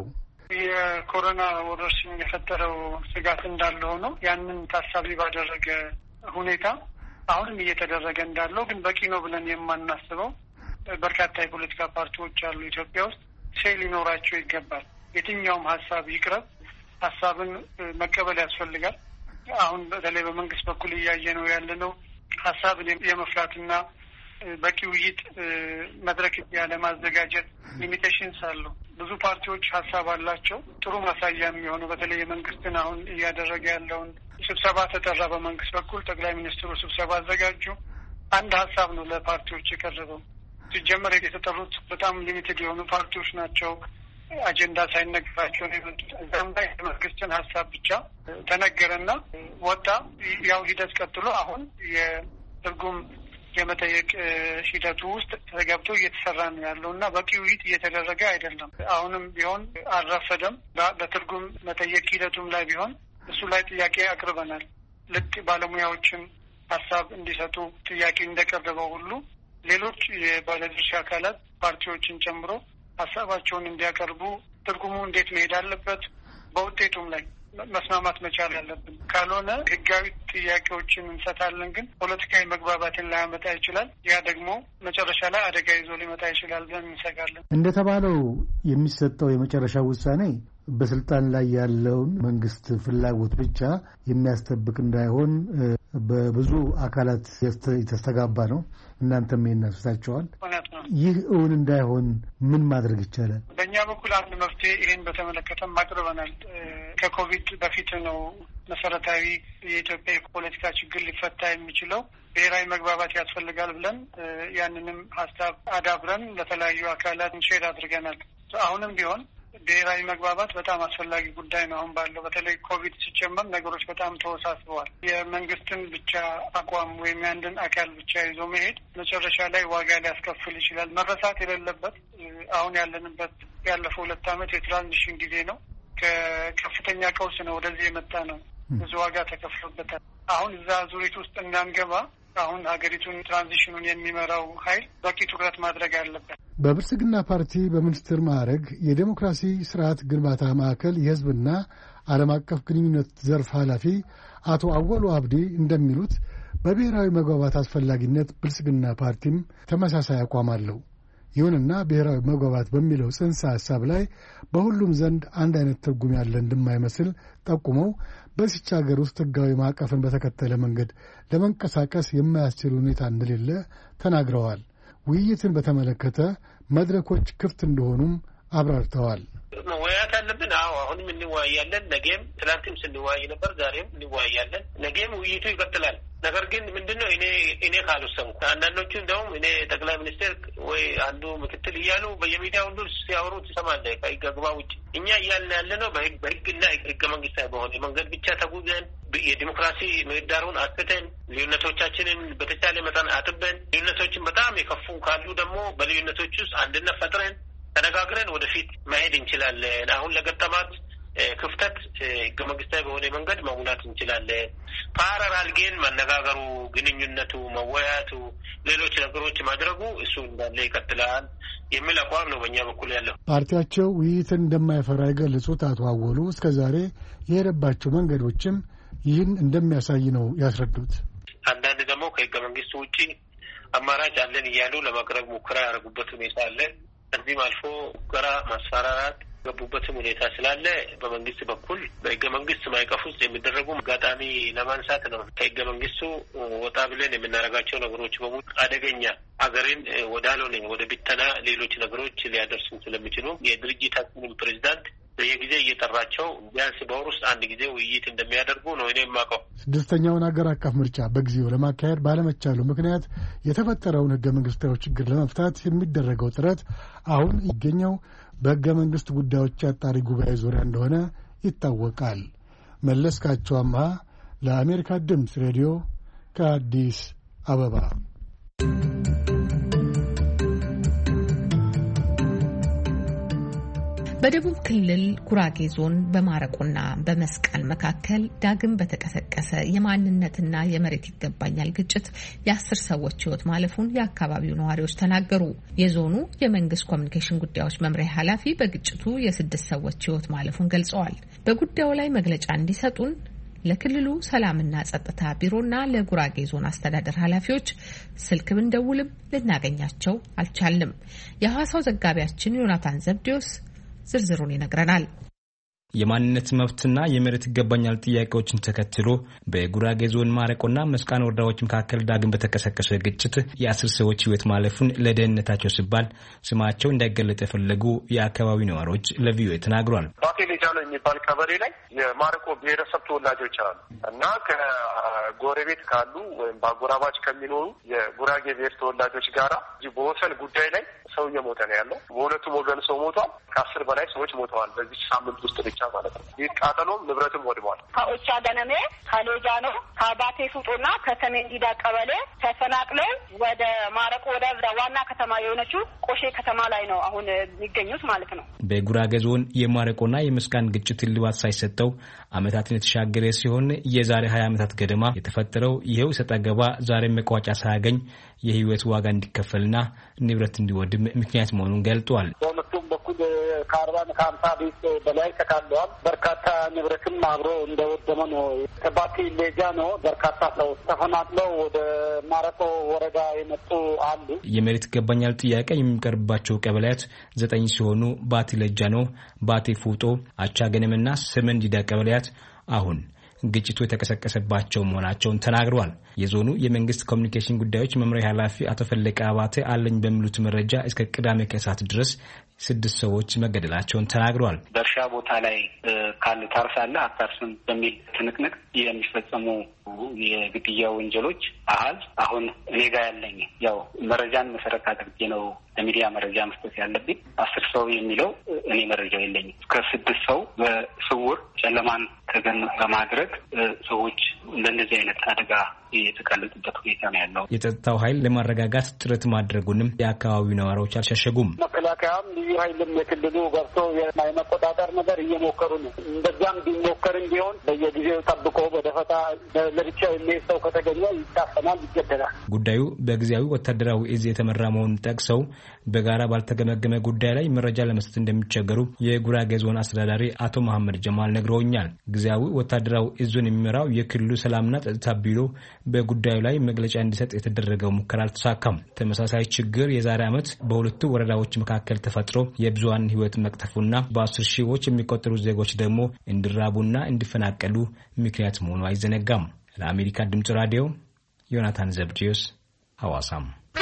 የኮሮና ወረርሽኝ የፈጠረው ስጋት እንዳለ ሆኖ ያንን ታሳቢ ባደረገ ሁኔታ አሁንም እየተደረገ እንዳለው ግን በቂ ነው ብለን የማናስበው በርካታ የፖለቲካ ፓርቲዎች አሉ ኢትዮጵያ ውስጥ። ሴ ሊኖራቸው ይገባል። የትኛውም ሀሳብ ይቅረብ፣ ሀሳብን መቀበል ያስፈልጋል። አሁን በተለይ በመንግስት በኩል እያየ ነው ያለነው ሀሳብን የመፍራትና በቂ ውይይት መድረክ ያለማዘጋጀት ሊሚቴሽንስ አለው። ብዙ ፓርቲዎች ሀሳብ አላቸው። ጥሩ ማሳያ የሚሆነው በተለይ የመንግስትን አሁን እያደረገ ያለውን ስብሰባ ተጠራ። በመንግስት በኩል ጠቅላይ ሚኒስትሩ ስብሰባ አዘጋጁ። አንድ ሀሳብ ነው ለፓርቲዎች የቀረበው። ሲጀመር የተጠሩት በጣም ሊሚትድ የሆኑ ፓርቲዎች ናቸው። አጀንዳ ሳይነገራቸው ነው የመጡት። እዛም ላይ የመንግስትን ሀሳብ ብቻ ተነገረና ወጣ። ያው ሂደት ቀጥሎ አሁን የትርጉም የመጠየቅ ሂደቱ ውስጥ ተገብቶ እየተሰራ ነው ያለው እና በቂ ውይይት እየተደረገ አይደለም። አሁንም ቢሆን አልረፈደም። በትርጉም መጠየቅ ሂደቱም ላይ ቢሆን እሱ ላይ ጥያቄ አቅርበናል። ልክ ባለሙያዎችን ሀሳብ እንዲሰጡ ጥያቄ እንደቀረበው ሁሉ ሌሎች የባለድርሻ አካላት ፓርቲዎችን ጨምሮ ሀሳባቸውን እንዲያቀርቡ ትርጉሙ እንዴት መሄድ አለበት፣ በውጤቱም ላይ መስማማት መቻል አለብን። ካልሆነ ህጋዊ ጥያቄዎችን እንሰጣለን፣ ግን ፖለቲካዊ መግባባትን ላያመጣ ይችላል። ያ ደግሞ መጨረሻ ላይ አደጋ ይዞ ሊመጣ ይችላል ብለን እንሰጋለን። እንደተባለው የሚሰጠው የመጨረሻ ውሳኔ በስልጣን ላይ ያለውን መንግስት ፍላጎት ብቻ የሚያስጠብቅ እንዳይሆን በብዙ አካላት የተስተጋባ ነው። እናንተም ይናስታቸዋል። ይህ እውን እንዳይሆን ምን ማድረግ ይቻላል? በእኛ በኩል አንድ መፍትሄ ይህን በተመለከተም አቅርበናል። ከኮቪድ በፊት ነው መሰረታዊ የኢትዮጵያ የፖለቲካ ችግር ሊፈታ የሚችለው። ብሔራዊ መግባባት ያስፈልጋል ብለን ያንንም ሀሳብ አዳብረን ለተለያዩ አካላት ሼር አድርገናል። አሁንም ቢሆን ብሔራዊ መግባባት በጣም አስፈላጊ ጉዳይ ነው። አሁን ባለው በተለይ ኮቪድ ሲጨመር ነገሮች በጣም ተወሳስበዋል። የመንግስትን ብቻ አቋም ወይም የአንድን አካል ብቻ ይዞ መሄድ መጨረሻ ላይ ዋጋ ሊያስከፍል ይችላል። መረሳት የሌለበት አሁን ያለንበት ያለፈው 2 ዓመት የትራንዚሽን ጊዜ ነው። ከከፍተኛ ቀውስ ነው ወደዚህ የመጣ ነው። ብዙ ዋጋ ተከፍሎበታል። አሁን እዛ ዙሪት ውስጥ እንዳንገባ አሁን ሀገሪቱን ትራንዚሽኑን የሚመራው ኃይል በቂ ትኩረት ማድረግ አለበት። በብልጽግና ፓርቲ በሚኒስትር ማዕረግ የዴሞክራሲ ስርዓት ግንባታ ማዕከል የህዝብና ዓለም አቀፍ ግንኙነት ዘርፍ ኃላፊ አቶ አወሉ አብዲ እንደሚሉት በብሔራዊ መግባባት አስፈላጊነት ብልጽግና ፓርቲም ተመሳሳይ አቋም አለው። ይሁንና ብሔራዊ መግባባት በሚለው ጽንሰ ሐሳብ ላይ በሁሉም ዘንድ አንድ አይነት ትርጉም ያለ እንደማይመስል ጠቁመው በዚች ሀገር ውስጥ ሕጋዊ ማዕቀፍን በተከተለ መንገድ ለመንቀሳቀስ የማያስችል ሁኔታ እንደሌለ ተናግረዋል። ውይይትን በተመለከተ መድረኮች ክፍት እንደሆኑም አብራርተዋል። መወያየት አለብን። አሁንም እንወያያለን። ነገም ትላንትም ስንወያይ ነበር፣ ዛሬም እንወያያለን። ነገም ውይይቱ ይቀጥላል። ነገር ግን ምንድነው እኔ ካልወሰንኩ አንዳንዶቹ እንደውም እኔ ጠቅላይ ሚኒስትር ወይ አንዱ ምክትል እያሉ በየሚዲያ ሁሉ ሲያወሩ ትሰማለህ። ከህግ አግባብ ውጭ እኛ እያልን ያለ ነው በህግና ህገ መንግስታዊ በሆነ መንገድ ብቻ ተጉዘን የዲሞክራሲ ምህዳሩን አጥተን ልዩነቶቻችንን በተቻለ መጠን አጥበን ልዩነቶችን በጣም የከፉ ካሉ ደግሞ በልዩነቶች ውስጥ አንድነት ፈጥረን ተነጋግረን ወደፊት መሄድ እንችላለን። አሁን ለገጠማት ክፍተት ህገ መንግስታዊ በሆነ መንገድ መሙላት እንችላለን። ፓራራል ግን መነጋገሩ፣ ግንኙነቱ፣ መወያየቱ፣ ሌሎች ነገሮች ማድረጉ እሱ እንዳለ ይቀጥላል የሚል አቋም ነው በእኛ በኩል ያለው። ፓርቲያቸው ውይይትን እንደማይፈራ የገለጹት አቶ አወሉ እስከዛሬ የሄደባቸው መንገዶችም ይህን እንደሚያሳይ ነው ያስረዱት። አንዳንድ ደግሞ ከህገ መንግስቱ ውጭ አማራጭ አለን እያሉ ለማቅረብ ሙከራ ያደረጉበት ሁኔታ አለ። ከዚህም አልፎ ሙከራ ማስፈራራት ገቡበትም ሁኔታ ስላለ በመንግስት በኩል በህገ መንግስት ማዕቀፍ ውስጥ የሚደረጉ አጋጣሚ ለማንሳት ነው። ከህገ መንግስቱ ወጣ ብለን የምናደርጋቸው ነገሮች በሙሉ አደገኛ አገሬን ወዳልሆነ ወደ ብተና ሌሎች ነገሮች ሊያደርሱ ስለሚችሉ የድርጅታችንን ፕሬዚዳንት በየጊዜ እየጠራቸው ቢያንስ በወር ውስጥ አንድ ጊዜ ውይይት እንደሚያደርጉ ነው እኔ የማውቀው። ስድስተኛውን ሀገር አቀፍ ምርጫ በጊዜው ለማካሄድ ባለመቻሉ ምክንያት የተፈጠረውን ህገ መንግስታዊ ችግር ለመፍታት የሚደረገው ጥረት አሁን ይገኘው በህገ መንግስት ጉዳዮች አጣሪ ጉባኤ ዙሪያ እንደሆነ ይታወቃል። መለስካቸው አምሃ ለአሜሪካ ድምፅ ሬዲዮ ከአዲስ አበባ። በደቡብ ክልል ጉራጌ ዞን በማረቆና በመስቃን መካከል ዳግም በተቀሰቀሰ የማንነትና የመሬት ይገባኛል ግጭት የ10 ሰዎች ህይወት ማለፉን የአካባቢው ነዋሪዎች ተናገሩ። የዞኑ የመንግስት ኮሚኒኬሽን ጉዳዮች መምሪያ ኃላፊ በግጭቱ የ6 ሰዎች ህይወት ማለፉን ገልጸዋል። በጉዳዩ ላይ መግለጫ እንዲሰጡን ለክልሉ ሰላምና ጸጥታ ቢሮና ለጉራጌ ዞን አስተዳደር ኃላፊዎች ስልክ ብንደውልም ልናገኛቸው አልቻልንም። የሐዋሳው ዘጋቢያችን ዮናታን ዘብዴዎስ ዝርዝሩን ይነግረናል። የማንነት መብትና የመሬት ይገባኛል ጥያቄዎችን ተከትሎ በጉራጌ ዞን ማረቆና መስቃን ወረዳዎች መካከል ዳግም በተቀሰቀሰ ግጭት የ10 ሰዎች ህይወት ማለፉን ለደህንነታቸው ሲባል ስማቸው እንዳይገለጥ የፈለጉ የአካባቢው ነዋሪዎች ለቪኦኤ ተናግሯል። ባቴ ሌጃኖ የሚባል ቀበሌ ላይ የማረቆ ብሔረሰብ ተወላጆች አሉ እና ከጎረቤት ካሉ ወይም በአጎራባች ከሚኖሩ የጉራጌ ብሔር ተወላጆች ጋራ በወሰን ጉዳይ ላይ ሰው እየሞተ ነው ያለው። በሁለቱም ወገን ሰው ሞቷል። ከ10 በላይ ሰዎች ሞተዋል በዚህ ሳምንት ውስጥ ብቻ ማለት ነው። ይህ ቃጠሎም ንብረትም ወድሟል። ከኦቻ ገነሜ፣ ከሌጃኖ፣ ከአባቴ ሱጡና ከሰሜን ዲዳ ቀበሌ ተፈናቅለው ወደ ማረቆ ወደ ዋና ከተማ የሆነችው ቆሼ ከተማ ላይ ነው አሁን የሚገኙት ማለት ነው። በጉራጌ ዞን የማረቆና የመስቃን ግጭት እልባት ሳይሰጠው ዓመታትን የተሻገረ ሲሆን የዛሬ 20 ዓመታት ገደማ የተፈጠረው ይሄው ሰጣ ገባ ዛሬ መቋጫ ሳያገኝ የህይወት ዋጋ እንዲከፈልና ንብረት እንዲወድም ምክንያት መሆኑን ገልጧል። በሁለቱም በኩል ከ40-50 ቤት በላይ ተካለዋል። በርካታ ንብረትም አብሮ እንደወደመ ነው። ከባቲ ሌጃ ነው በርካታ ሰው ተፈናቅለው ወደ ማረቆ ወረዳ የመጡ አሉ። የመሬት ይገባኛል ጥያቄ የሚቀርብባቸው ቀበሌያት 9 ሲሆኑ ባቲ ሌጃ ነው፣ ባቲ ፉጦ፣ አቻ ገነምና ሰሜን ዲዳ ቀበሌያት አሁን ግጭቱ የተቀሰቀሰባቸው መሆናቸውን ተናግረዋል። የዞኑ የመንግስት ኮሚኒኬሽን ጉዳዮች መምሪያ ኃላፊ አቶ ፈለቀ አባተ አለኝ በሚሉት መረጃ እስከ ቅዳሜ ከሰዓት ድረስ 6 ሰዎች መገደላቸውን ተናግረዋል። በእርሻ ቦታ ላይ ካለ ታርሳለህ አታርስም በሚል ትንቅንቅ የሚፈጸሙ የግድያ ወንጀሎች አሁን እኔ ጋር ያለኝ ያው መረጃን መሰረት አድርጌ ነው ለሚዲያ መረጃ መስጠት ያለብኝ። 10 ሰው የሚለው እኔ መረጃው የለኝም። ከ6 ሰው በስውር ጨለማን ተገን በማድረግ ሰዎች እንደዚህ አይነት አደጋ የተጋለጡበት ሁኔታ ነው ያለው። የጸጥታው ኃይል ለማረጋጋት ጥረት ማድረጉንም የአካባቢው ነዋሪዎች አልሸሸጉም። መከላከያም ልዩ ኃይልም የክልሉ ገብቶ የማይመቆጣጠር ነገር እየሞከሩ ነው። እንደዛም ቢሞከርም ቢሆን በየጊዜው ጠብቆ በደፈጣ ለብቻ የሚሄድ ሰው ከተገኘ ይታፈናል፣ ይገደላል። ጉዳዩ በጊዜያዊ ወታደራዊ እዝ የተመራ መሆኑን ጠቅሰው በጋራ ባልተገመገመ ጉዳይ ላይ መረጃ ለመስጠት እንደሚቸገሩ የጉራጌ ዞን አስተዳዳሪ አቶ መሐመድ ጀማል ነግረውኛል። ጊዜያዊ ወታደራዊ እዙን የሚመራው የክልሉ ሰላምና ጸጥታ ቢሮ በጉዳዩ ላይ መግለጫ እንዲሰጥ የተደረገው ሙከራ አልተሳካም። ተመሳሳይ ችግር የዛሬ ዓመት በሁለቱ ወረዳዎች መካከል ተፈጥሮ የብዙሃን ሕይወት መቅጠፉና በ10 ሺዎች የሚቆጠሩ ዜጎች ደግሞ እንዲራቡና እንዲፈናቀሉ ምክንያት መሆኑ አይዘነጋም። ለአሜሪካ ድምጽ ራዲዮ ዮናታን ዘብዲዮስ ሐዋሳም።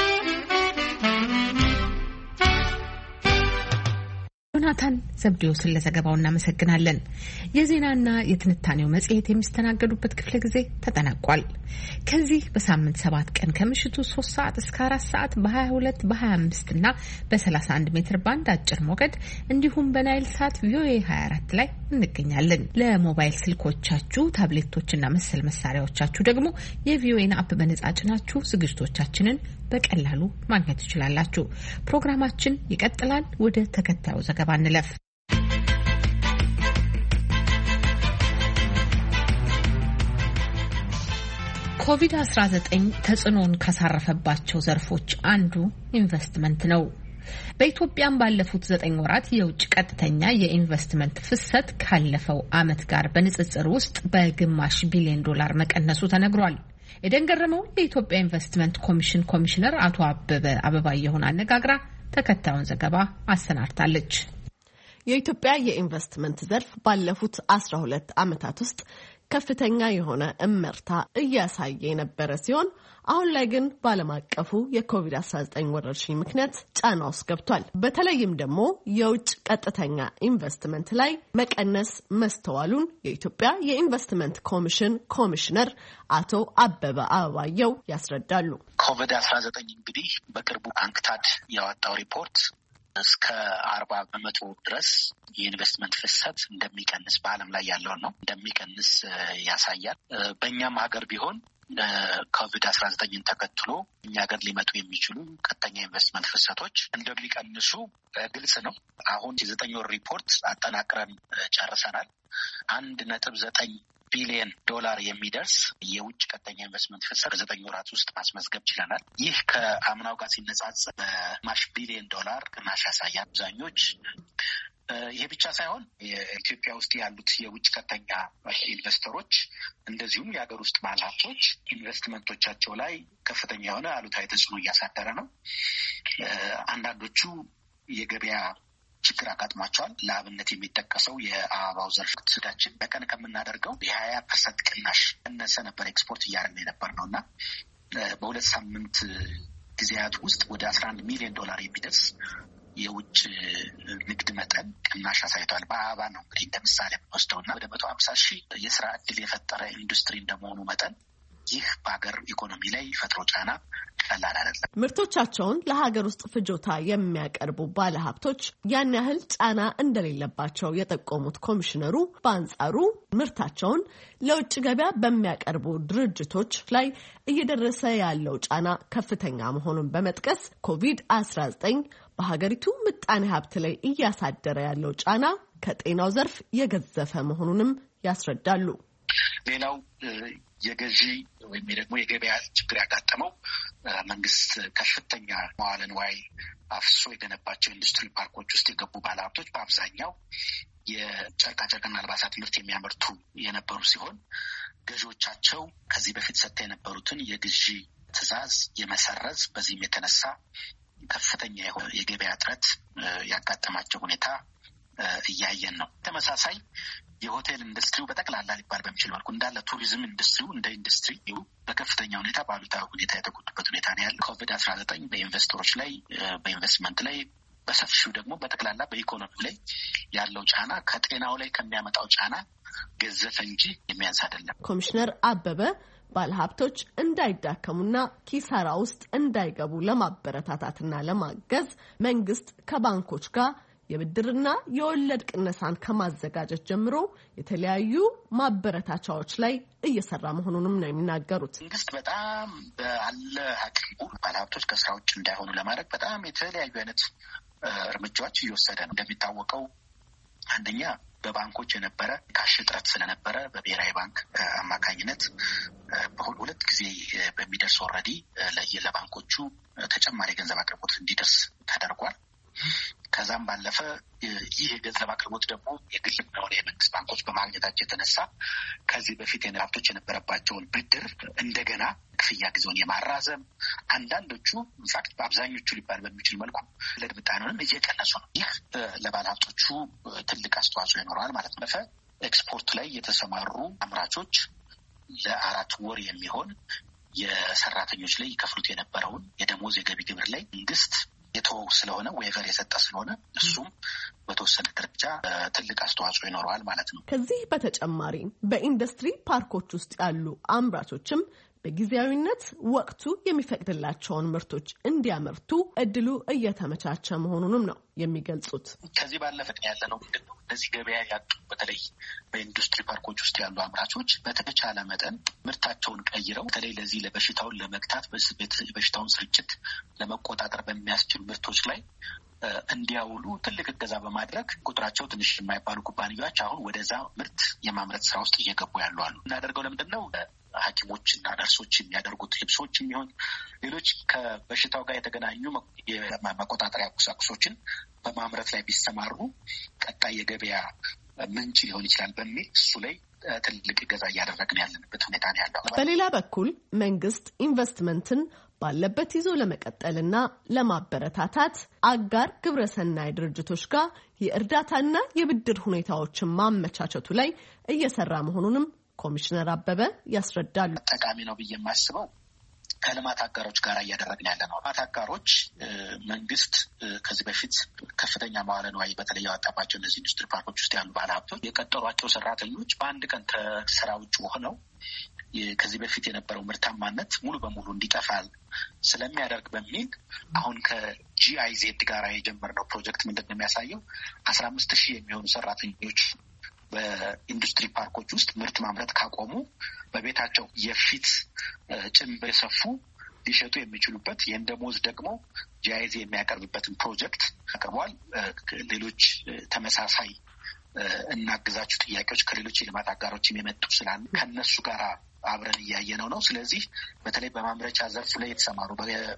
ዮናታን ዘብዲዮስን ለዘገባው እናመሰግናለን። የዜናና የትንታኔው መጽሔት የሚስተናገዱበት ክፍለ ጊዜ ተጠናቋል። ከዚህ በሳምንት 7 ቀን ከምሽቱ 3 ሰዓት እስከ 4 ሰዓት በ22 በ25 እና በ31 ሜትር ባንድ አጭር ሞገድ እንዲሁም በናይል ሳት ቪኦኤ 24 ላይ እንገኛለን። ለሞባይል ስልኮቻችሁ ታብሌቶችና መሰል መሳሪያዎቻችሁ ደግሞ የቪኦኤን አፕ በነጻ ጭናችሁ ዝግጅቶቻችንን በቀላሉ ማግኘት ትችላላችሁ። ፕሮግራማችን ይቀጥላል። ወደ ተከታዩ ዘገባ እንለፍ። ኮቪድ-19 ተጽዕኖን ካሳረፈባቸው ዘርፎች አንዱ ኢንቨስትመንት ነው። በኢትዮጵያም ባለፉት 9 ወራት የውጭ ቀጥተኛ የኢንቨስትመንት ፍሰት ካለፈው ዓመት ጋር በንጽጽር ውስጥ በግማሽ ቢሊዮን ዶላር መቀነሱ ተነግሯል። የደንገረመው የኢትዮጵያ ኢንቨስትመንት ኮሚሽን ኮሚሽነር አቶ አበበ አበባየሁን አነጋግራ ተከታዩን ዘገባ አሰናድታለች። የኢትዮጵያ የኢንቨስትመንት ዘርፍ ባለፉት 12 ዓመታት ውስጥ ከፍተኛ የሆነ እመርታ እያሳየ የነበረ ሲሆን አሁን ላይ ግን በዓለም አቀፉ የኮቪድ-19 ወረርሽኝ ምክንያት ጫና ውስጥ ገብቷል። በተለይም ደግሞ የውጭ ቀጥተኛ ኢንቨስትመንት ላይ መቀነስ መስተዋሉን የኢትዮጵያ የኢንቨስትመንት ኮሚሽን ኮሚሽነር አቶ አበበ አበባየው ያስረዳሉ። ኮቪድ-19 እንግዲህ በቅርቡ አንክታድ ያወጣው ሪፖርት እስከ 40% ድረስ የኢንቨስትመንት ፍሰት እንደሚቀንስ በዓለም ላይ ያለውን ነው እንደሚቀንስ ያሳያል። በእኛም ሀገር ቢሆን ኮቪድ-19ን ተከትሎ እኛ ሀገር ሊመጡ የሚችሉ ቀጥተኛ ኢንቨስትመንት ፍሰቶች እንደሚቀንሱ ግልጽ ነው። አሁን የ9 ወር ሪፖርት አጠናቅረን ጨርሰናል። 1.9 ቢሊዮን ዶላር የሚደርስ የውጭ ቀጥተኛ ኢንቨስትመንት ፍሰት በ9 ወራት ውስጥ ማስመዝገብ ችለናል። ይህ ከአምናው ጋር ሲነጻጸር በማሽ ቢሊዮን ዶላር ቅናሽ ያሳያል። አብዛኞች ይሄ ብቻ ሳይሆን የኢትዮጵያ ውስጥ ያሉት የውጭ ቀጥተኛ ኢንቨስተሮች እንደዚሁም የሀገር ውስጥ ባለሀብቶች ኢንቨስትመንቶቻቸው ላይ ከፍተኛ የሆነ አሉታዊ ተጽዕኖ እያሳደረ ነው። አንዳንዶቹ የገበያ ችግር አጋጥሟቸዋል። ለአብነት የሚጠቀሰው የአበባው ዘርፍ ስዳችን በቀን ከምናደርገው የ20% ቅናሽ እነሰ ነበር ኤክስፖርት እያደረግን የነበር ነው እና በ2 ሳምንት ጊዜያት ውስጥ ወደ 11 ሚሊዮን ዶላር የሚደርስ የውጭ ንግድ መጠን ቅናሽ አሳይቷል። በአበባ ነው እንግዲህ እንደ ምሳሌ የምንወስደው እና ወደ 150 ሺህ የስራ እድል የፈጠረ ኢንዱስትሪ እንደመሆኑ መጠን ይህ በሀገር ኢኮኖሚ ላይ ፈጥሮ ጫና ቀላል አይደለም። ምርቶቻቸውን ለሀገር ውስጥ ፍጆታ የሚያቀርቡ ባለሀብቶች ያን ያህል ጫና እንደሌለባቸው የጠቆሙት ኮሚሽነሩ በአንጻሩ ምርታቸውን ለውጭ ገበያ በሚያቀርቡ ድርጅቶች ላይ እየደረሰ ያለው ጫና ከፍተኛ መሆኑን በመጥቀስ ኮቪድ-19 በሀገሪቱ ምጣኔ ሀብት ላይ እያሳደረ ያለው ጫና ከጤናው ዘርፍ የገዘፈ መሆኑንም ያስረዳሉ። ሌላው የገዢ ወይም ደግሞ የገበያ ችግር ያጋጠመው መንግስት ከፍተኛ መዋዕለ ንዋይ አፍሶ የገነባቸው ኢንዱስትሪ ፓርኮች ውስጥ የገቡ ባለሀብቶች በአብዛኛው የጨርቃጨርቅና አልባሳት ምርት የሚያመርቱ የነበሩ ሲሆን ገዢዎቻቸው ከዚህ በፊት ሰጥተው የነበሩትን የግዢ ትዕዛዝ የመሰረዝ በዚህም የተነሳ ከፍተኛ የሆነ የገበያ እጥረት ያጋጠማቸው ሁኔታ እያየን ነው። ተመሳሳይ የሆቴል ኢንዱስትሪው በጠቅላላ ሊባል በሚችል መልኩ እንዳለ ቱሪዝም ኢንዱስትሪው እንደ ኢንዱስትሪ በከፍተኛ ሁኔታ ባሉታዊ ሁኔታ የተጎዱበት ሁኔታ ነው ያለው። ኮቪድ-19 በኢንቨስተሮች ላይ በኢንቨስትመንት ላይ በሰፊው ደግሞ በጠቅላላ በኢኮኖሚው ላይ ያለው ጫና ከጤናው ላይ ከሚያመጣው ጫና ገዘፈ እንጂ የሚያንስ አይደለም። ኮሚሽነር አበበ ባለሀብቶች እንዳይዳከሙና ኪሳራ ውስጥ እንዳይገቡ ለማበረታታትና ለማገዝ መንግስት ከባንኮች ጋር የብድርና የወለድ ቅነሳን ከማዘጋጀት ጀምሮ የተለያዩ ማበረታቻዎች ላይ እየሰራ መሆኑንም ነው የሚናገሩት። መንግስት በጣም ባለ አቅሙ ባለሀብቶች ከስራ ውጭ እንዳይሆኑ ለማድረግ በጣም የተለያዩ አይነት እርምጃዎች እየወሰደ ነው። እንደሚታወቀው አንደኛ በባንኮች የነበረ ካሽ እጥረት ስለነበረ በብሔራዊ ባንክ አማካኝነት በሁለት ጊዜ በሚደርስ ኦልሬዲ ለባንኮቹ ተጨማሪ ገንዘብ አቅርቦት እንዲደርስ ተደርጓል። ከዛም ባለፈ ይህ የገንዘብ አቅርቦት ደግሞ የግል ሆነ የመንግስት ባንኮች በማግኘታቸው የተነሳ ከዚህ በፊት ሀብቶች የነበረባቸውን ብድር እንደገና ክፍያ ጊዜውን የማራዘም አንዳንዶቹ ኢንፋክት በአብዛኞቹ ሊባል በሚችል መልኩ ወለድ ምጣኔውንም እየቀነሱ ነው። ይህ ለባለ ሀብቶቹ ትልቅ አስተዋጽኦ ይኖረዋል ማለት ነው። ኤክስፖርት ላይ የተሰማሩ አምራቾች ለ4 ወር የሚሆን የሰራተኞች ላይ ይከፍሉት የነበረውን የደሞዝ የገቢ ግብር ላይ መንግስት የተወው ስለሆነ ዌቨር የሰጠ ስለሆነ እሱም በተወሰነ ደረጃ ትልቅ አስተዋጽኦ ይኖረዋል ማለት ነው። ከዚህ በተጨማሪ በኢንዱስትሪ ፓርኮች ውስጥ ያሉ አምራቾችም በጊዜያዊነት ወቅቱ የሚፈቅድላቸውን ምርቶች እንዲያመርቱ እድሉ እየተመቻቸ መሆኑንም ነው የሚገልጹት። ከዚህ ባለፈ ያለነው ምንድነው እነዚህ ገበያ ያጡ በተለይ በኢንዱስትሪ ፓርኮች ውስጥ ያሉ አምራቾች በተቻለ መጠን ምርታቸውን ቀይረው በተለይ ለዚህ ለበሽታውን ለመግታት በሽታውን ስርጭት ለመቆጣጠር በሚያስችሉ ምርቶች ላይ እንዲያውሉ ትልቅ እገዛ በማድረግ ቁጥራቸው ትንሽ የማይባሉ ኩባንያዎች አሁን ወደዛ ምርት የማምረት ስራ ውስጥ እየገቡ ያሉ አሉ። እናደርገው ለምንድነው ሐኪሞች እና ነርሶች የሚያደርጉት ልብሶች የሚሆን ሌሎች ከበሽታው ጋር የተገናኙ መቆጣጠሪያ ቁሳቁሶችን በማምረት ላይ ቢሰማሩ ቀጣይ የገበያ ምንጭ ሊሆን ይችላል በሚል እሱ ላይ ትልቅ እገዛ እያደረግን ያለንበት ሁኔታ ነው ያለው። በሌላ በኩል መንግስት ኢንቨስትመንትን ባለበት ይዞ ለመቀጠልና ለማበረታታት አጋር ግብረሰናይ ድርጅቶች ጋር የእርዳታና የብድር ሁኔታዎችን ማመቻቸቱ ላይ እየሰራ መሆኑንም ኮሚሽነር አበበ ያስረዳሉ። ጠቃሚ ነው ብዬ የማስበው ከልማት አጋሮች ጋር እያደረግን ያለ ነው። ልማት አጋሮች መንግስት ከዚህ በፊት ከፍተኛ መዋለ ንዋይ በተለይ ያወጣባቸው እነዚህ ኢንዱስትሪ ፓርኮች ውስጥ ያሉ ባለሀብቶች የቀጠሯቸው ሰራተኞች በአንድ ቀን ከስራ ውጭ ሆነው ከዚህ በፊት የነበረው ምርታማነት ሙሉ በሙሉ እንዲጠፋ ስለሚያደርግ በሚል አሁን ከጂአይዜድ ጋር የጀመርነው ፕሮጀክት ምንድን ነው የሚያሳየው 15,000 የሚሆኑ ሰራተኞች በኢንዱስትሪ ፓርኮች ውስጥ ምርት ማምረት ካቆሙ በቤታቸው የፊት ጭንብል የሰፉ ሊሸጡ የሚችሉበት የደሞዝ ደግሞ ጂአይዜ የሚያቀርብበትን ፕሮጀክት አቅርቧል። ሌሎች ተመሳሳይ እናግዛችሁ ጥያቄዎች ከሌሎች የልማት አጋሮችም የመጡ ስላሉ ከነሱ ጋር አብረን እያየነው ነው። ስለዚህ በተለይ በማምረቻ ዘርፉ ላይ የተሰማሩ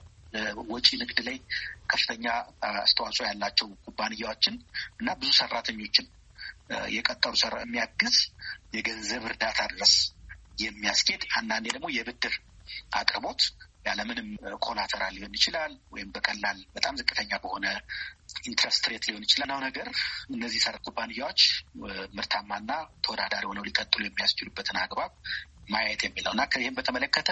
ወጪ ንግድ ላይ ከፍተኛ አስተዋጽኦ ያላቸው ኩባንያዎችን እና ብዙ ሰራተኞችን የቀጠሩ የሚያግዝ የገንዘብ እርዳታ ድረስ የሚያስኬድ አንዳንዴ ደግሞ የብድር አቅርቦት ያለምንም ኮላተራል ሊሆን ይችላል ወይም በቀላል በጣም ዝቅተኛ በሆነ ኢንትረስት ሬት ሊሆን ይችላል። ነው ነገር እነዚህ ኩባንያዎች ምርታማና ተወዳዳሪ ሆነው ሊቀጥሉ የሚያስችሉበትን አግባብ ማየት የሚለው እና ይህም በተመለከተ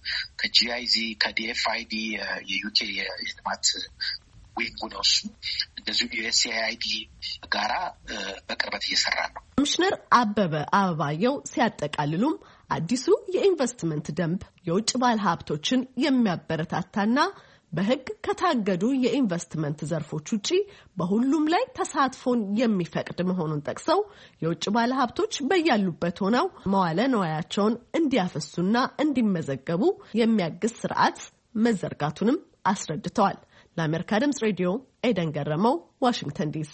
ከጂአይዚ ከዲኤፍአይዲ የዩኬ የልማት ዊንጉ ነው እሱ እንደዚሁም ዩኤስኤአይዲ ጋራ በቅርበት እየሰራ ነው። ኮሚሽነር አበበ አበባየው ሲያጠቃልሉም አዲሱ የኢንቨስትመንት ደንብ የውጭ ባለ ሀብቶችን የሚያበረታታና በሕግ ከታገዱ የኢንቨስትመንት ዘርፎች ውጪ በሁሉም ላይ ተሳትፎን የሚፈቅድ መሆኑን ጠቅሰው የውጭ ባለ ሀብቶች በያሉበት ሆነው መዋለ ንዋያቸውን እንዲያፈሱና እንዲመዘገቡ የሚያግዝ ስርዓት መዘርጋቱንም አስረድተዋል። ለአሜሪካ ድምጽ ሬዲዮ ኤደን ገረመው፣ ዋሽንግተን ዲሲ።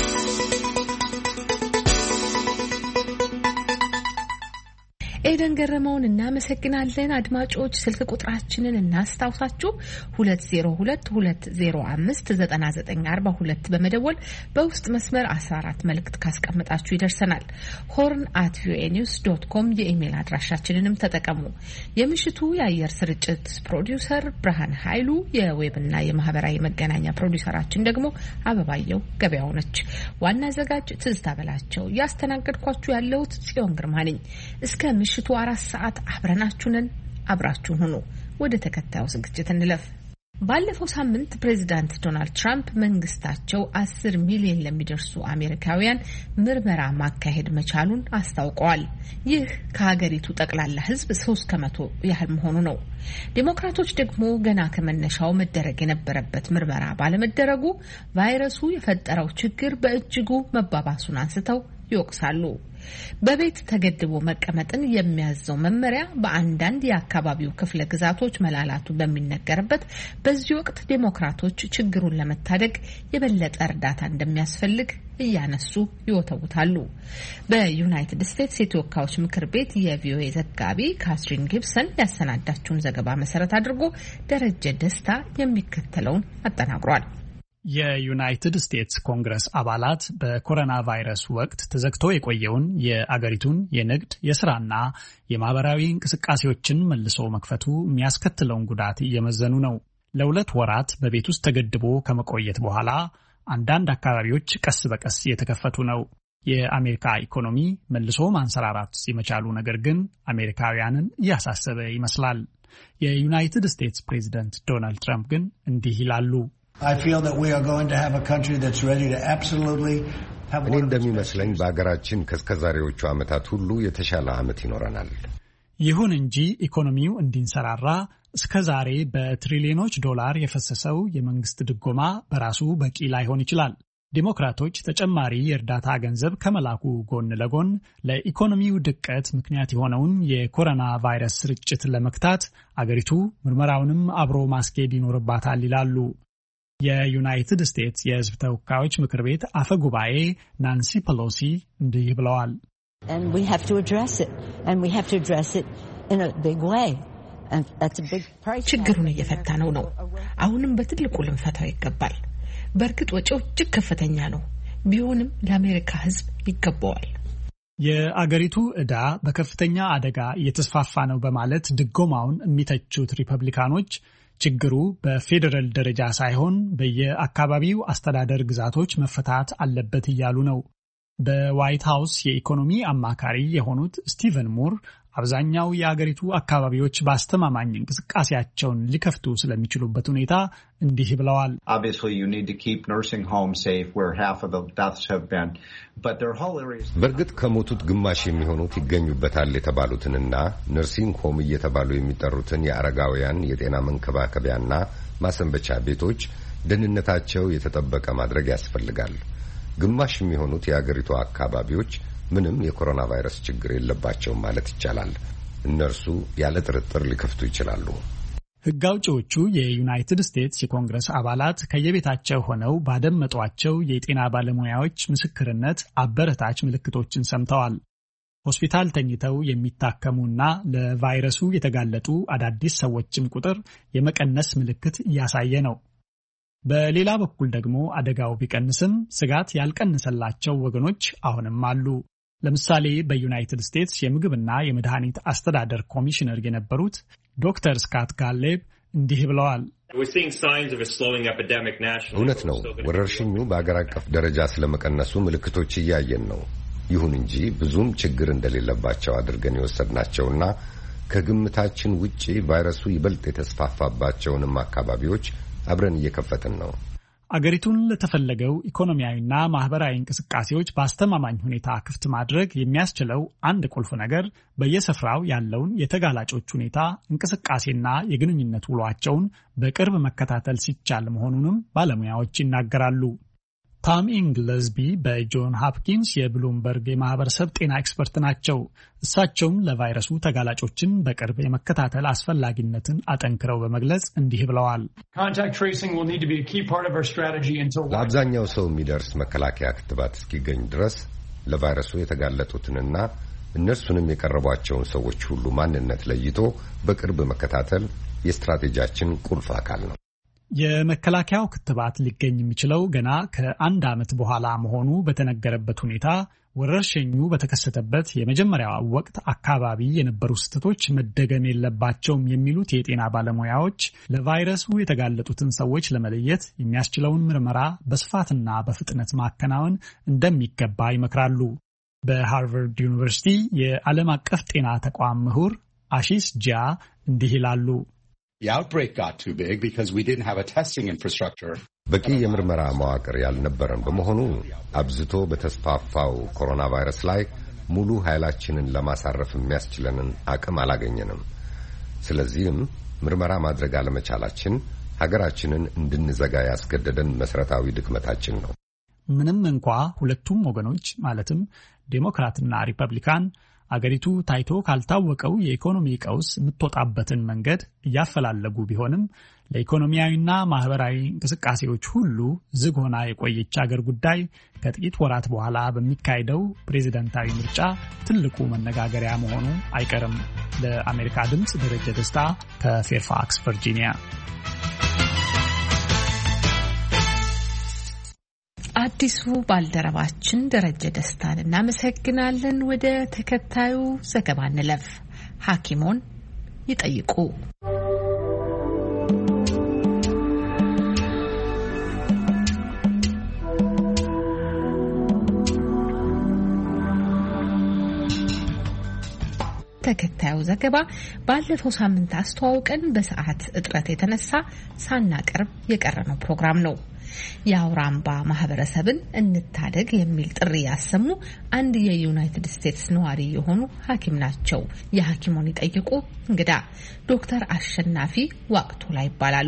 ኤደን ገረመውን እናመሰግናለን። አድማጮች ስልክ ቁጥራችንን እናስታውሳችሁ 2022059942 በመደወል በውስጥ መስመር 14 መልእክት ካስቀመጣችሁ ይደርሰናል። horn@voanews.com የኢሜል አድራሻችንንም ተጠቀሙ። የምሽቱ የአየር ስርጭት ፕሮዲውሰር ብርሃን ኃይሉ፣ የዌብና የማህበራዊ መገናኛ ፕሮዲውሰራችን ደግሞ አበባየው ገበያው ነች። ዋና አዘጋጅ ትዝታ በላቸው፣ ያስተናገድኳችሁ ያለሁት ጽዮን ግርማ ነኝ። እስከ ምሽቱ 4 ሰዓት አብረናችሁንን አብራችሁን ሁኑ። ወደ ተከታዩ ዝግጅት እንለፍ። ባለፈው ሳምንት ፕሬዚዳንት ዶናልድ ትራምፕ መንግስታቸው 10 ሚሊዮን ለሚደርሱ አሜሪካውያን ምርመራ ማካሄድ መቻሉን አስታውቀዋል። ይህ ከሀገሪቱ ጠቅላላ ሕዝብ 3% ያህል መሆኑ ነው። ዴሞክራቶች ደግሞ ገና ከመነሻው መደረግ የነበረበት ምርመራ ባለመደረጉ ቫይረሱ የፈጠረው ችግር በእጅጉ መባባሱን አንስተው ይወቅሳሉ። በቤት ተገድቦ መቀመጥን የሚያዘው መመሪያ በአንዳንድ የአካባቢው ክፍለ ግዛቶች መላላቱ በሚነገርበት በዚህ ወቅት ዴሞክራቶች ችግሩን ለመታደግ የበለጠ እርዳታ እንደሚያስፈልግ እያነሱ ይወተውታሉ። በዩናይትድ ስቴትስ የተወካዮች ምክር ቤት የቪኦኤ ዘጋቢ ካትሪን ጊብሰን ያሰናዳችውን ዘገባ መሰረት አድርጎ ደረጀ ደስታ የሚከተለውን አጠናቅሯል። የዩናይትድ ስቴትስ ኮንግረስ አባላት በኮሮና ቫይረስ ወቅት ተዘግቶ የቆየውን የአገሪቱን የንግድ የስራና የማህበራዊ እንቅስቃሴዎችን መልሶ መክፈቱ የሚያስከትለውን ጉዳት እየመዘኑ ነው። ለ2 ወራት በቤት ውስጥ ተገድቦ ከመቆየት በኋላ አንዳንድ አካባቢዎች ቀስ በቀስ እየተከፈቱ ነው። የአሜሪካ ኢኮኖሚ መልሶ ማንሰራራት የመቻሉ ነገር ግን አሜሪካውያንን እያሳሰበ ይመስላል። የዩናይትድ ስቴትስ ፕሬዝዳንት ዶናልድ ትራምፕ ግን እንዲህ ይላሉ። እኔ እንደሚመስለኝ በአገራችን ከእስከዛሬዎቹ ዓመታት ሁሉ የተሻለ ዓመት ይኖረናል። ይሁን እንጂ ኢኮኖሚው እንዲንሰራራ እስከ ዛሬ በትሪሊዮኖች ዶላር የፈሰሰው የመንግስት ድጎማ በራሱ በቂ ላይሆን ይችላል። ዲሞክራቶች ተጨማሪ የእርዳታ ገንዘብ ከመላኩ ጎን ለጎን ለኢኮኖሚው ድቀት ምክንያት የሆነውን የኮሮና ቫይረስ ስርጭት ለመክታት አገሪቱ ምርመራውንም አብሮ ማስኬድ ይኖርባታል ይላሉ። የዩናይትድ ስቴትስ የሕዝብ ተወካዮች ምክር ቤት አፈ ጉባኤ ናንሲ ፔሎሲ እንዲህ ብለዋል። ችግሩን እየፈታነው ነው። አሁንም በትልቁ ልንፈታው ይገባል። በእርግጥ ወጪው እጅግ ከፍተኛ ነው። ቢሆንም ለአሜሪካ ሕዝብ ይገባዋል። የአገሪቱ ዕዳ በከፍተኛ አደጋ እየተስፋፋ ነው በማለት ድጎማውን የሚተቹት ሪፐብሊካኖች ችግሩ በፌዴራል ደረጃ ሳይሆን በየአካባቢው አስተዳደር ግዛቶች መፈታት አለበት እያሉ ነው። በዋይት ሃውስ የኢኮኖሚ አማካሪ የሆኑት ስቲቨን ሙር አብዛኛው የአገሪቱ አካባቢዎች በአስተማማኝ እንቅስቃሴያቸውን ሊከፍቱ ስለሚችሉበት ሁኔታ እንዲህ ብለዋል። በእርግጥ ከሞቱት ግማሽ የሚሆኑት ይገኙበታል የተባሉትንና ነርሲንግ ሆም እየተባሉ የሚጠሩትን የአረጋውያን የጤና መንከባከቢያና ማሰንበቻ ቤቶች ደህንነታቸው የተጠበቀ ማድረግ ያስፈልጋል። ግማሽ የሚሆኑት የአገሪቱ አካባቢዎች ምንም የኮሮና ቫይረስ ችግር የለባቸውም ማለት ይቻላል። እነርሱ ያለ ጥርጥር ሊከፍቱ ይችላሉ። ሕግ አውጪዎቹ የዩናይትድ ስቴትስ የኮንግረስ አባላት ከየቤታቸው ሆነው ባደመጧቸው የጤና ባለሙያዎች ምስክርነት አበረታች ምልክቶችን ሰምተዋል። ሆስፒታል ተኝተው የሚታከሙና ለቫይረሱ የተጋለጡ አዳዲስ ሰዎችም ቁጥር የመቀነስ ምልክት እያሳየ ነው። በሌላ በኩል ደግሞ አደጋው ቢቀንስም ስጋት ያልቀነሰላቸው ወገኖች አሁንም አሉ። ለምሳሌ በዩናይትድ ስቴትስ የምግብና የመድኃኒት አስተዳደር ኮሚሽነር የነበሩት ዶክተር ስካት ጋሌብ እንዲህ ብለዋል። እውነት ነው፣ ወረርሽኙ በአገር አቀፍ ደረጃ ስለመቀነሱ ምልክቶች እያየን ነው። ይሁን እንጂ ብዙም ችግር እንደሌለባቸው አድርገን የወሰድናቸውና ከግምታችን ውጪ ቫይረሱ ይበልጥ የተስፋፋባቸውንም አካባቢዎች አብረን እየከፈትን ነው። አገሪቱን ለተፈለገው ኢኮኖሚያዊና ማህበራዊ እንቅስቃሴዎች በአስተማማኝ ሁኔታ ክፍት ማድረግ የሚያስችለው አንድ ቁልፍ ነገር በየስፍራው ያለውን የተጋላጮች ሁኔታ እንቅስቃሴና የግንኙነት ውሏቸውን በቅርብ መከታተል ሲቻል መሆኑንም ባለሙያዎች ይናገራሉ። ቶም ኢንግለስቢ በጆን ሆፕኪንስ የብሉምበርግ የማህበረሰብ ጤና ኤክስፐርት ናቸው። እሳቸውም ለቫይረሱ ተጋላጮችን በቅርብ የመከታተል አስፈላጊነትን አጠንክረው በመግለጽ እንዲህ ብለዋል። ለአብዛኛው ሰው የሚደርስ መከላከያ ክትባት እስኪገኝ ድረስ ለቫይረሱ የተጋለጡትንና እነርሱንም የቀረቧቸውን ሰዎች ሁሉ ማንነት ለይቶ በቅርብ መከታተል የስትራቴጂያችን ቁልፍ አካል ነው። የመከላከያው ክትባት ሊገኝ የሚችለው ገና ከ1 ዓመት በኋላ መሆኑ በተነገረበት ሁኔታ ወረርሽኙ በተከሰተበት የመጀመሪያው ወቅት አካባቢ የነበሩ ስህተቶች መደገም የለባቸውም የሚሉት የጤና ባለሙያዎች ለቫይረሱ የተጋለጡትን ሰዎች ለመለየት የሚያስችለውን ምርመራ በስፋትና በፍጥነት ማከናወን እንደሚገባ ይመክራሉ። በሃርቫርድ ዩኒቨርሲቲ የዓለም አቀፍ ጤና ተቋም ምሁር አሺስ ጂያ እንዲህ ይላሉ። በቂ የምርመራ መዋቅር ያልነበረን በመሆኑ አብዝቶ በተስፋፋው ኮሮና ቫይረስ ላይ ሙሉ ኃይላችንን ለማሳረፍ የሚያስችለንን አቅም አላገኘንም። ስለዚህም ምርመራ ማድረግ አለመቻላችን ሀገራችንን እንድንዘጋ ያስገደደን መሰረታዊ ድክመታችን ነው። ምንም እንኳ ሁለቱም ወገኖች ማለትም ዴሞክራትና ሪፐብሊካን አገሪቱ ታይቶ ካልታወቀው የኢኮኖሚ ቀውስ የምትወጣበትን መንገድ እያፈላለጉ ቢሆንም ለኢኮኖሚያዊና ማህበራዊ እንቅስቃሴዎች ሁሉ ዝግ ሆና የቆየች አገር ጉዳይ ከጥቂት ወራት በኋላ በሚካሄደው ፕሬዝዳንታዊ ምርጫ ትልቁ መነጋገሪያ መሆኑ አይቀርም። ለአሜሪካ ድምፅ ደረጀ ደስታ ከፌርፋክስ ቨርጂኒያ። አዲሱ ባልደረባችን ደረጀ ደስታን እናመሰግናለን። ወደ ተከታዩ ዘገባ እንለፍ። ሐኪሞን ይጠይቁ። ተከታዩ ዘገባ ባለፈው ሳምንት አስተዋውቀን በሰዓት እጥረት የተነሳ ሳናቀርብ የቀረነው ፕሮግራም ነው። የአውራምባ ማህበረሰብን እንታደግ የሚል ጥሪ ያሰሙ አንድ የዩናይትድ ስቴትስ ነዋሪ የሆኑ ሐኪም ናቸው። የሐኪሞን ይጠይቁ እንግዳ ዶክተር አሸናፊ ዋቅቶላ ይባላሉ።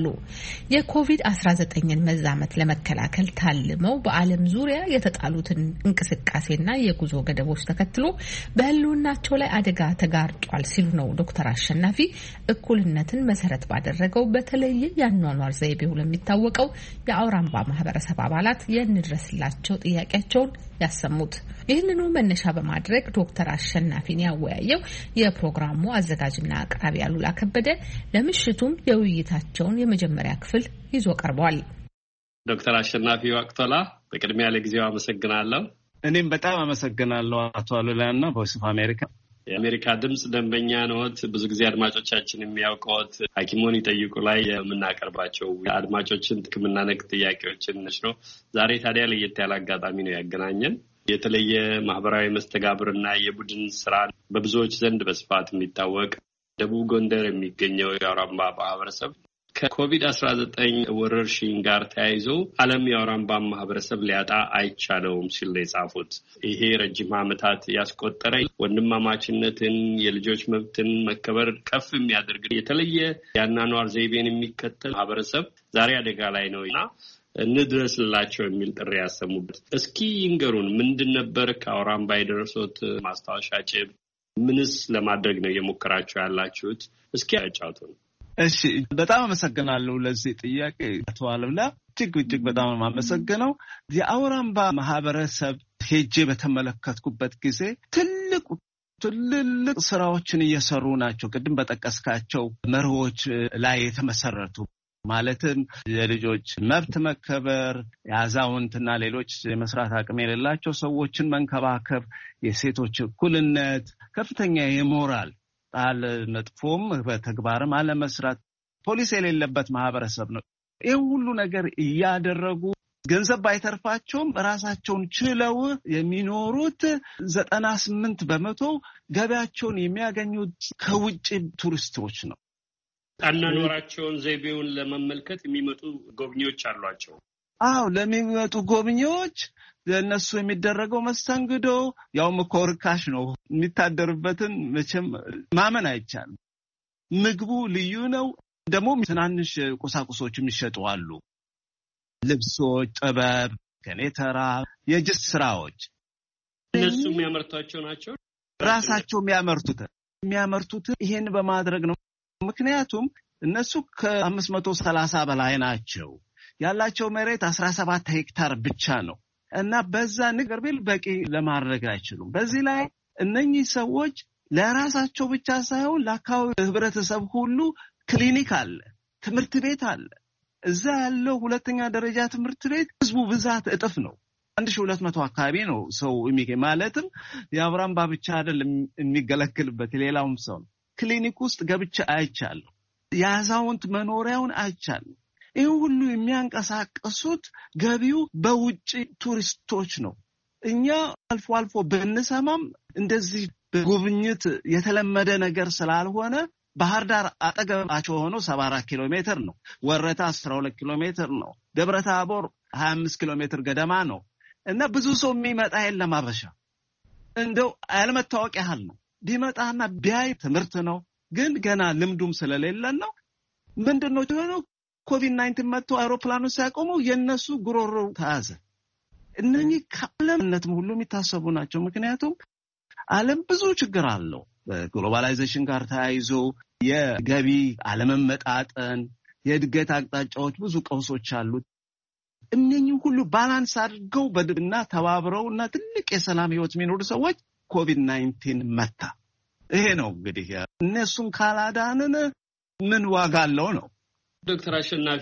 የኮቪድ-19ን መዛመት ለመከላከል ታልመው በዓለም ዙሪያ የተጣሉትን እንቅስቃሴና የጉዞ ገደቦች ተከትሎ በህልውናቸው ላይ አደጋ ተጋርጧል ሲሉ ነው ዶክተር አሸናፊ እኩልነትን መሰረት ባደረገው በተለየ የአኗኗር ዘይቤው ለሚታወቀው የአውራምባ ማህበረሰብ አባላት የንድረስላቸው ጥያቄያቸውን ያሰሙት። ይህንኑ መነሻ በማድረግ ዶክተር አሸናፊን ያወያየው የፕሮግራሙ አዘጋጅና አቅራቢ አሉላ ከበደ ለምሽቱም የውይይታቸውን የመጀመሪያ ክፍል ይዞ ቀርቧል። ዶክተር አሸናፊ ዋቅቶላ በቅድሚያ ለጊዜው አመሰግናለሁ። እኔም በጣም አመሰግናለሁ አቶ አሉላና ቮይስ ኦፍ አሜሪካ። የአሜሪካ ድምጽ ደንበኛ ነዎት። ብዙ ጊዜ አድማጮቻችን የሚያውቀዎት ሐኪሞን ይጠይቁ ላይ የምናቀርባቸው አድማጮችን ሕክምና ነክ ጥያቄዎችን ነው። ዛሬ ታዲያ ለየት ያለ አጋጣሚ ነው ያገናኘን። የተለየ ማህበራዊ መስተጋብርና የቡድን ስራ በብዙዎች ዘንድ በስፋት የሚታወቅ ደቡብ ጎንደር የሚገኘው የአውራምባ ማህበረሰብ ከኮቪድ-19 ወረርሽኝ ጋር ተያይዞ ዓለም የአውራምባ ማህበረሰብ ሊያጣ አይቻለውም ሲል ነው የጻፉት። ይሄ ረጅም ዓመታት ያስቆጠረ ወንድማማችነትን፣ የልጆች መብትን መከበር ከፍ የሚያደርግ የተለየ የአኗኗር ዘይቤን የሚከተል ማህበረሰብ ዛሬ አደጋ ላይ ነው እና እንድረስላቸው የሚል ጥሪ ያሰሙበት። እስኪ ይንገሩን፣ ምንድን ነበር ከአውራምባ የደረሱት ማስታወሻ ጭብጥ? ምንስ ለማድረግ ነው እየሞከራችሁ ያላችሁት? እስኪ ያጫውቱን። እሺ፣ በጣም አመሰግናለሁ ለዚህ ጥያቄ አቶ አሉላ። እጅግ በጣም የማመሰግነው የአውራምባ ማህበረሰብ ሄጄ በተመለከትኩበት ጊዜ ትልልቅ ስራዎችን እየሰሩ ናቸው። ቅድም በጠቀስካቸው መርሆች ላይ የተመሰረቱ ማለትም የልጆች መብት መከበር፣ የአዛውንትና ሌሎች የመስራት አቅም የሌላቸው ሰዎችን መንከባከብ፣ የሴቶች እኩልነት፣ ከፍተኛ የሞራል ጣል መጥፎም በተግባርም አለመስራት፣ ፖሊስ የሌለበት ማህበረሰብ ነው። ይህ ሁሉ ነገር እያደረጉ ገንዘብ ባይተርፋቸውም ራሳቸውን ችለው የሚኖሩት 98% ገበያቸውን የሚያገኙት ከውጭ ቱሪስቶች ነው። አኗኗራቸውን ዘይቤውን ለመመልከት የሚመጡ ጎብኚዎች አሏቸው። አዎ፣ ለሚመጡ ጎብኚዎች ለእነሱ የሚደረገው መስተንግዶ ያውም እኮ ርካሽ ነው። የሚታደርበትን መቼም ማመን አይቻልም። ምግቡ ልዩ ነው። ደግሞ ትናንሽ ቁሳቁሶች የሚሸጡ አሉ። ልብሶች፣ ጥበብ፣ ከኔተራ፣ የእጅ ስራዎች እነሱ የሚያመርቷቸው ናቸው። ራሳቸው የሚያመርቱት ይሄን በማድረግ ነው። ምክንያቱም እነሱ ከ530 በላይ ናቸው። ያላቸው መሬት 17 ሄክታር ብቻ ነው እና በዛ ነገር ቢል በቂ ለማድረግ አይችሉም። በዚህ ላይ እነኚህ ሰዎች ለራሳቸው ብቻ ሳይሆን ለአካባቢው ህብረተሰብ ሁሉ ክሊኒክ አለ፣ ትምህርት ቤት አለ። እዛ ያለው ሁለተኛ ደረጃ ትምህርት ቤት ህዝቡ ብዛት እጥፍ ነው። 1200 አካባቢ ነው ሰው ማለትም የአውራምባ ብቻ አይደለም የሚገለግልበት፣ ሌላውም ሰው ነው። ክሊኒክ ውስጥ ገብቼ አይቻለሁ። የአዛውንት መኖሪያውን አይቻለሁ። ይህ ሁሉ የሚያንቀሳቀሱት ገቢው በውጭ ቱሪስቶች ነው። እኛ አልፎ አልፎ ብንሰማም እንደዚህ በጉብኝት የተለመደ ነገር ስላልሆነ ባህር ዳር አጠገባቸው ሆኖ 74 ኪሎ ሜትር ነው። ወረታ 12 ኪሎ ሜትር ነው። ደብረ ታቦር 25 ኪሎ ሜትር ገደማ ነው እና ብዙ ሰው የሚመጣ የለም። አበሻ እንደው ያለመታወቅ ያህል ነው። ቢመጣና ቢያይ ትምህርት ነው። ግን ገና ልምዱም ስለሌለን ነው። ምንድነው የሆነው? ኮቪድ-19 መጥቶ አውሮፕላኑ ሲያቆሙ የነሱ ጉሮሮ ተያዘ። እነኚህ ከዓለምነትም ሁሉ የሚታሰቡ ናቸው። ምክንያቱም ዓለም ብዙ ችግር አለው። በግሎባላይዜሽን ጋር ተያይዞ የገቢ አለመመጣጠን፣ የእድገት አቅጣጫዎች ብዙ ቀውሶች አሉት። እነኚህ ሁሉ ባላንስ አድርገው በድብና ተባብረውና ትልቅ የሰላም ህይወት የሚኖሩ ሰዎች ኮቪድ-19 መታ። ይሄ ነው እንግዲህ እነሱን ካላዳንን ምን ዋጋ አለው ነው። ዶክተር አሸናፊ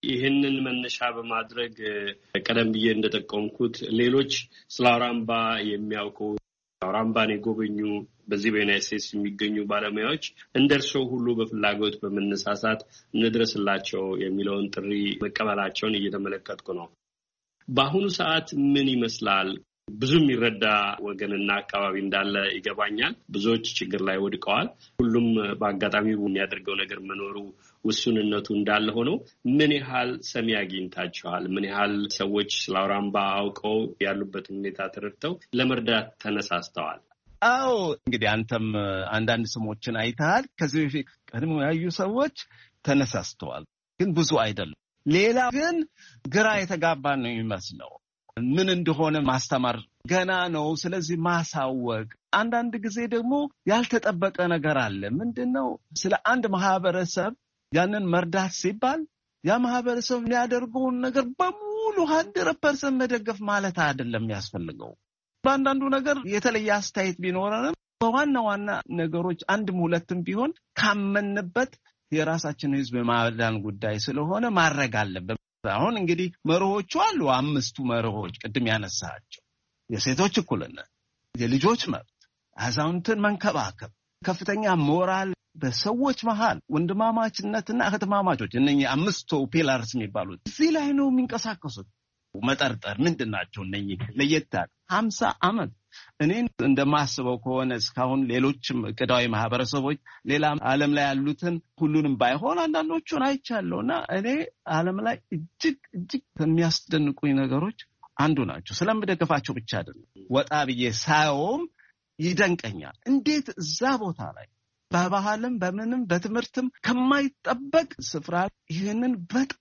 ይህንን መነሻ በማድረግ ቀደም ብዬ እንደጠቆምኩት ሌሎች ስለ አውራምባ የሚያውቁ አውራምባን የጎበኙ በዚህ በዩናይትድ ስቴትስ የሚገኙ ባለሙያዎች እንደርሰው ሁሉ በፍላጎት በመነሳሳት እንድረስላቸው የሚለውን ጥሪ መቀበላቸውን እየተመለከትኩ ነው። በአሁኑ ሰዓት ምን ይመስላል? ብዙ የሚረዳ ወገንና አካባቢ እንዳለ ይገባኛል። ብዙዎች ችግር ላይ ወድቀዋል። ሁሉም በአጋጣሚው የሚያደርገው ነገር መኖሩ ውሱንነቱ እንዳለ ሆኖ ምን ያህል ሰሚ አግኝታችኋል? ምን ያህል ሰዎች ስለ አውራምባ አውቀው ያሉበትን ሁኔታ ተረድተው ለመርዳት ተነሳስተዋል? አዎ እንግዲህ አንተም አንዳንድ ስሞችን አይተሃል። ከዚህ በፊት ቀድሞ ያዩ ሰዎች ተነሳስተዋል፣ ግን ብዙ አይደለም። ሌላ ግን ግራ የተጋባ ነው የሚመስለው። ምን እንደሆነ ማስተማር ገና ነው። ስለዚህ ማሳወቅ። አንዳንድ ጊዜ ደግሞ ያልተጠበቀ ነገር አለ። ምንድነው? ስለ አንድ ማህበረሰብ ያንን መርዳት ሲባል ያ ማህበረሰብ የሚያደርገውን ነገር በሙሉ 100% መደገፍ ማለት አይደለም የሚያስፈልገው። በአንዳንዱ ነገር የተለየ አስተያየት ቢኖረንም በዋና ዋና ነገሮች አንድም ሁለትም ቢሆን ካመንበት የራሳችን ህዝብ የማዳን ጉዳይ ስለሆነ ማድረግ አለበት። አሁን እንግዲህ መርሆቹ አሉ። 5 መርሆች ቅድም ያነሳቸው የሴቶች እኩልነት፣ የልጆች መብት፣ አዛውንትን መንከባከብ፣ ከፍተኛ ሞራል በሰዎች መሃል ወንድማማችነትና እህትማማቾች፣ እነኚህ 5 ፒላርስ የሚባሉት እዚህ ላይ ነው የሚንቀሳቀሱት። መጠርጠር ምንድናቸው? እነኚህ ለየት 50 ዓመት እኔ እንደማስበው ከሆነ እስካሁን ሌሎችም ቅዳዊ ማህበረሰቦች ሌላ ዓለም ላይ ያሉትን ሁሉንም ባይሆን አንዳንዶቹን አይቻለሁና እኔ ዓለም ላይ እጅግ ከሚያስደንቁኝ ነገሮች አንዱ ናቸው። ስለምደግፋቸው ብቻ አይደለም፣ ወጣ ብዬ ሳየውም ይደንቀኛል። እንዴት እዛ ቦታ ላይ በባህልም በምንም በትምህርትም ከማይጠበቅ ስፍራ ይህንን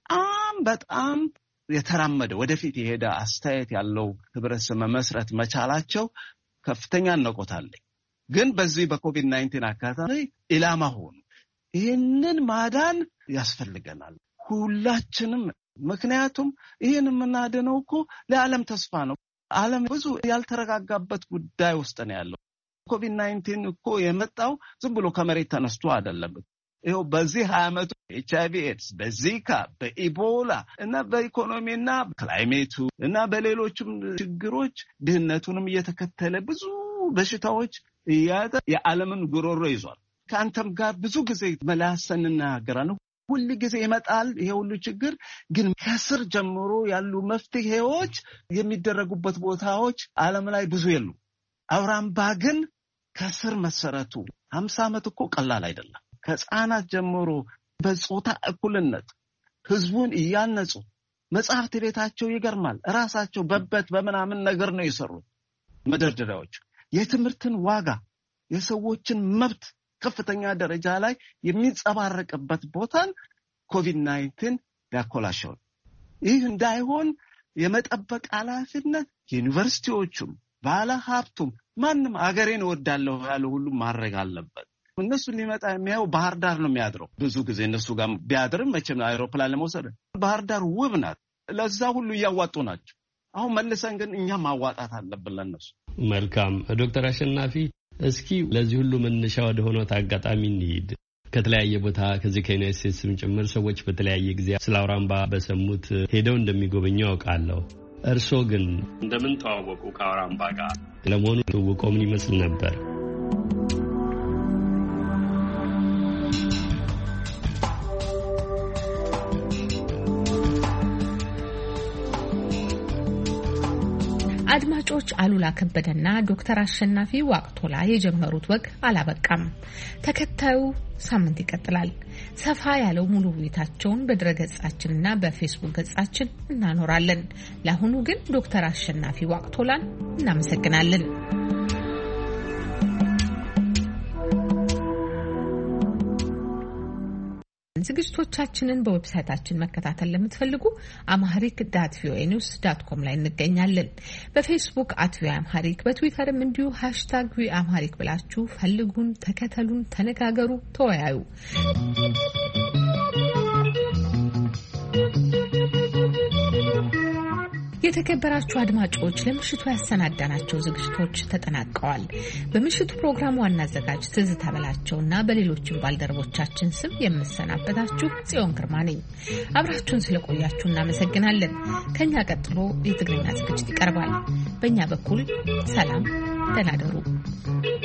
በጣም የተራመደ ወደፊት የሄደ አስተያየት ያለው ህብረተሰብ መመስረት መቻላቸው ከፍተኛ አነቆታለኝ። ግን በዚህ በኮቪድ-19 አካባቢ ኢላማ ሆኑ። ይህንን ማዳን ያስፈልገናል ሁላችንም። ምክንያቱም ይህን የምናድነው እኮ ለዓለም ተስፋ ነው። ዓለም ብዙ ያልተረጋጋበት ጉዳይ ውስጥ ነው ያለው። ኮቪድ-19 እኮ የመጣው ዝም ብሎ ከመሬት ተነስቶ አይደለም። ይኸው በዚህ 20 ዓመቱ HIV ኤድስ፣ በዚካ፣ በኢቦላ እና በኢኮኖሚና ክላይሜቱ እና በሌሎችም ችግሮች ድህነቱንም እየተከተለ ብዙ በሽታዎች እያጠ የዓለምን ጉሮሮ ይዟል። ከአንተም ጋር ብዙ ጊዜ መላሰን እናገራለን። ሁሉ ጊዜ ይመጣል ይሄ ሁሉ ችግር፣ ግን ከስር ጀምሮ ያሉ መፍትሄዎች የሚደረጉበት ቦታዎች ዓለም ላይ ብዙ የሉ። አውራምባ ግን ከስር መሰረቱ 50 ዓመት እኮ ቀላል አይደለም። ከሕፃናት ጀምሮ በጾታ እኩልነት ህዝቡን እያነጹ መጽሐፍት ቤታቸው ይገርማል። ራሳቸው በበት በምናምን ነገር ነው የሰሩት መደርደሪያዎች። የትምህርትን ዋጋ የሰዎችን መብት ከፍተኛ ደረጃ ላይ የሚንጸባረቅበት ቦታን ኮቪድ-19 ያኮላሸው። ይህ እንዳይሆን የመጠበቅ ኃላፊነት ዩኒቨርሲቲዎቹም ባለ ሀብቱም ማንም አገሬን እወዳለሁ ያለ ሁሉ ማድረግ አለበት። እነሱ ሊመጣ የሚያው ባህር ዳር ነው የሚያድረው። ብዙ ጊዜ እነሱ ጋር ቢያድርም መቼም አይሮፕላን ለመውሰድ ባህር ዳር ውብ ናት። ለዛ ሁሉ እያዋጡ ናቸው። አሁን መልሰን ግን እኛ ማዋጣት አለብን ለነሱ። መልካም ዶክተር አሸናፊ እስኪ ለዚህ ሁሉ መነሻ ወደ ሆነው አጋጣሚ እንሂድ። ከተለያየ ቦታ ከዚህ ከዩናይትድ ስቴትስም ጭምር ሰዎች በተለያየ ጊዜ ስለ አውራምባ በሰሙት ሄደው እንደሚጎበኙ ያውቃለሁ። እርስዎ ግን እንደምን ተዋወቁ ከአውራምባ ጋር? ለመሆኑ ትውውቆ ምን ይመስል ነበር? አድማጮች አሉላ ከበደና ዶክተር አሸናፊ ዋቅቶላ የጀመሩት ወግ አላበቃም። ተከታዩ ሳምንት ይቀጥላል። ሰፋ ያለው ሙሉ ውይይታቸውን በድረገጻችንና በፌስቡክ ገጻችን እናኖራለን። ለአሁኑ ግን ዶክተር አሸናፊ ዋቅቶላን እናመሰግናለን። ዝግጅቶቻችንን በዌብሳይታችን መከታተል ለምትፈልጉ amharic.voanews.com ላይ እንገኛለን። በፌስቡክ @voaamharic፣ በትዊተርም እንዲሁ #voaamharic ብላችሁ ፈልጉን፣ ተከተሉን፣ ተነጋገሩ፣ ተወያዩ። የተከበራችሁ አድማጮች ለምሽቱ ያሰናዳናቸው ዝግጅቶች ተጠናቀዋል። በምሽቱ ፕሮግራም ዋና አዘጋጅ ትዝታ በላቸውና በሌሎችም ባልደረቦቻችን ስም የምሰናበታችሁ ጽዮን ግርማ ነኝ። አብራችሁን ስለቆያችሁ እናመሰግናለን። ከኛ ቀጥሎ የትግርኛ ዝግጅት ይቀርባል። በእኛ በኩል ሰላም፣ ደህና እደሩ።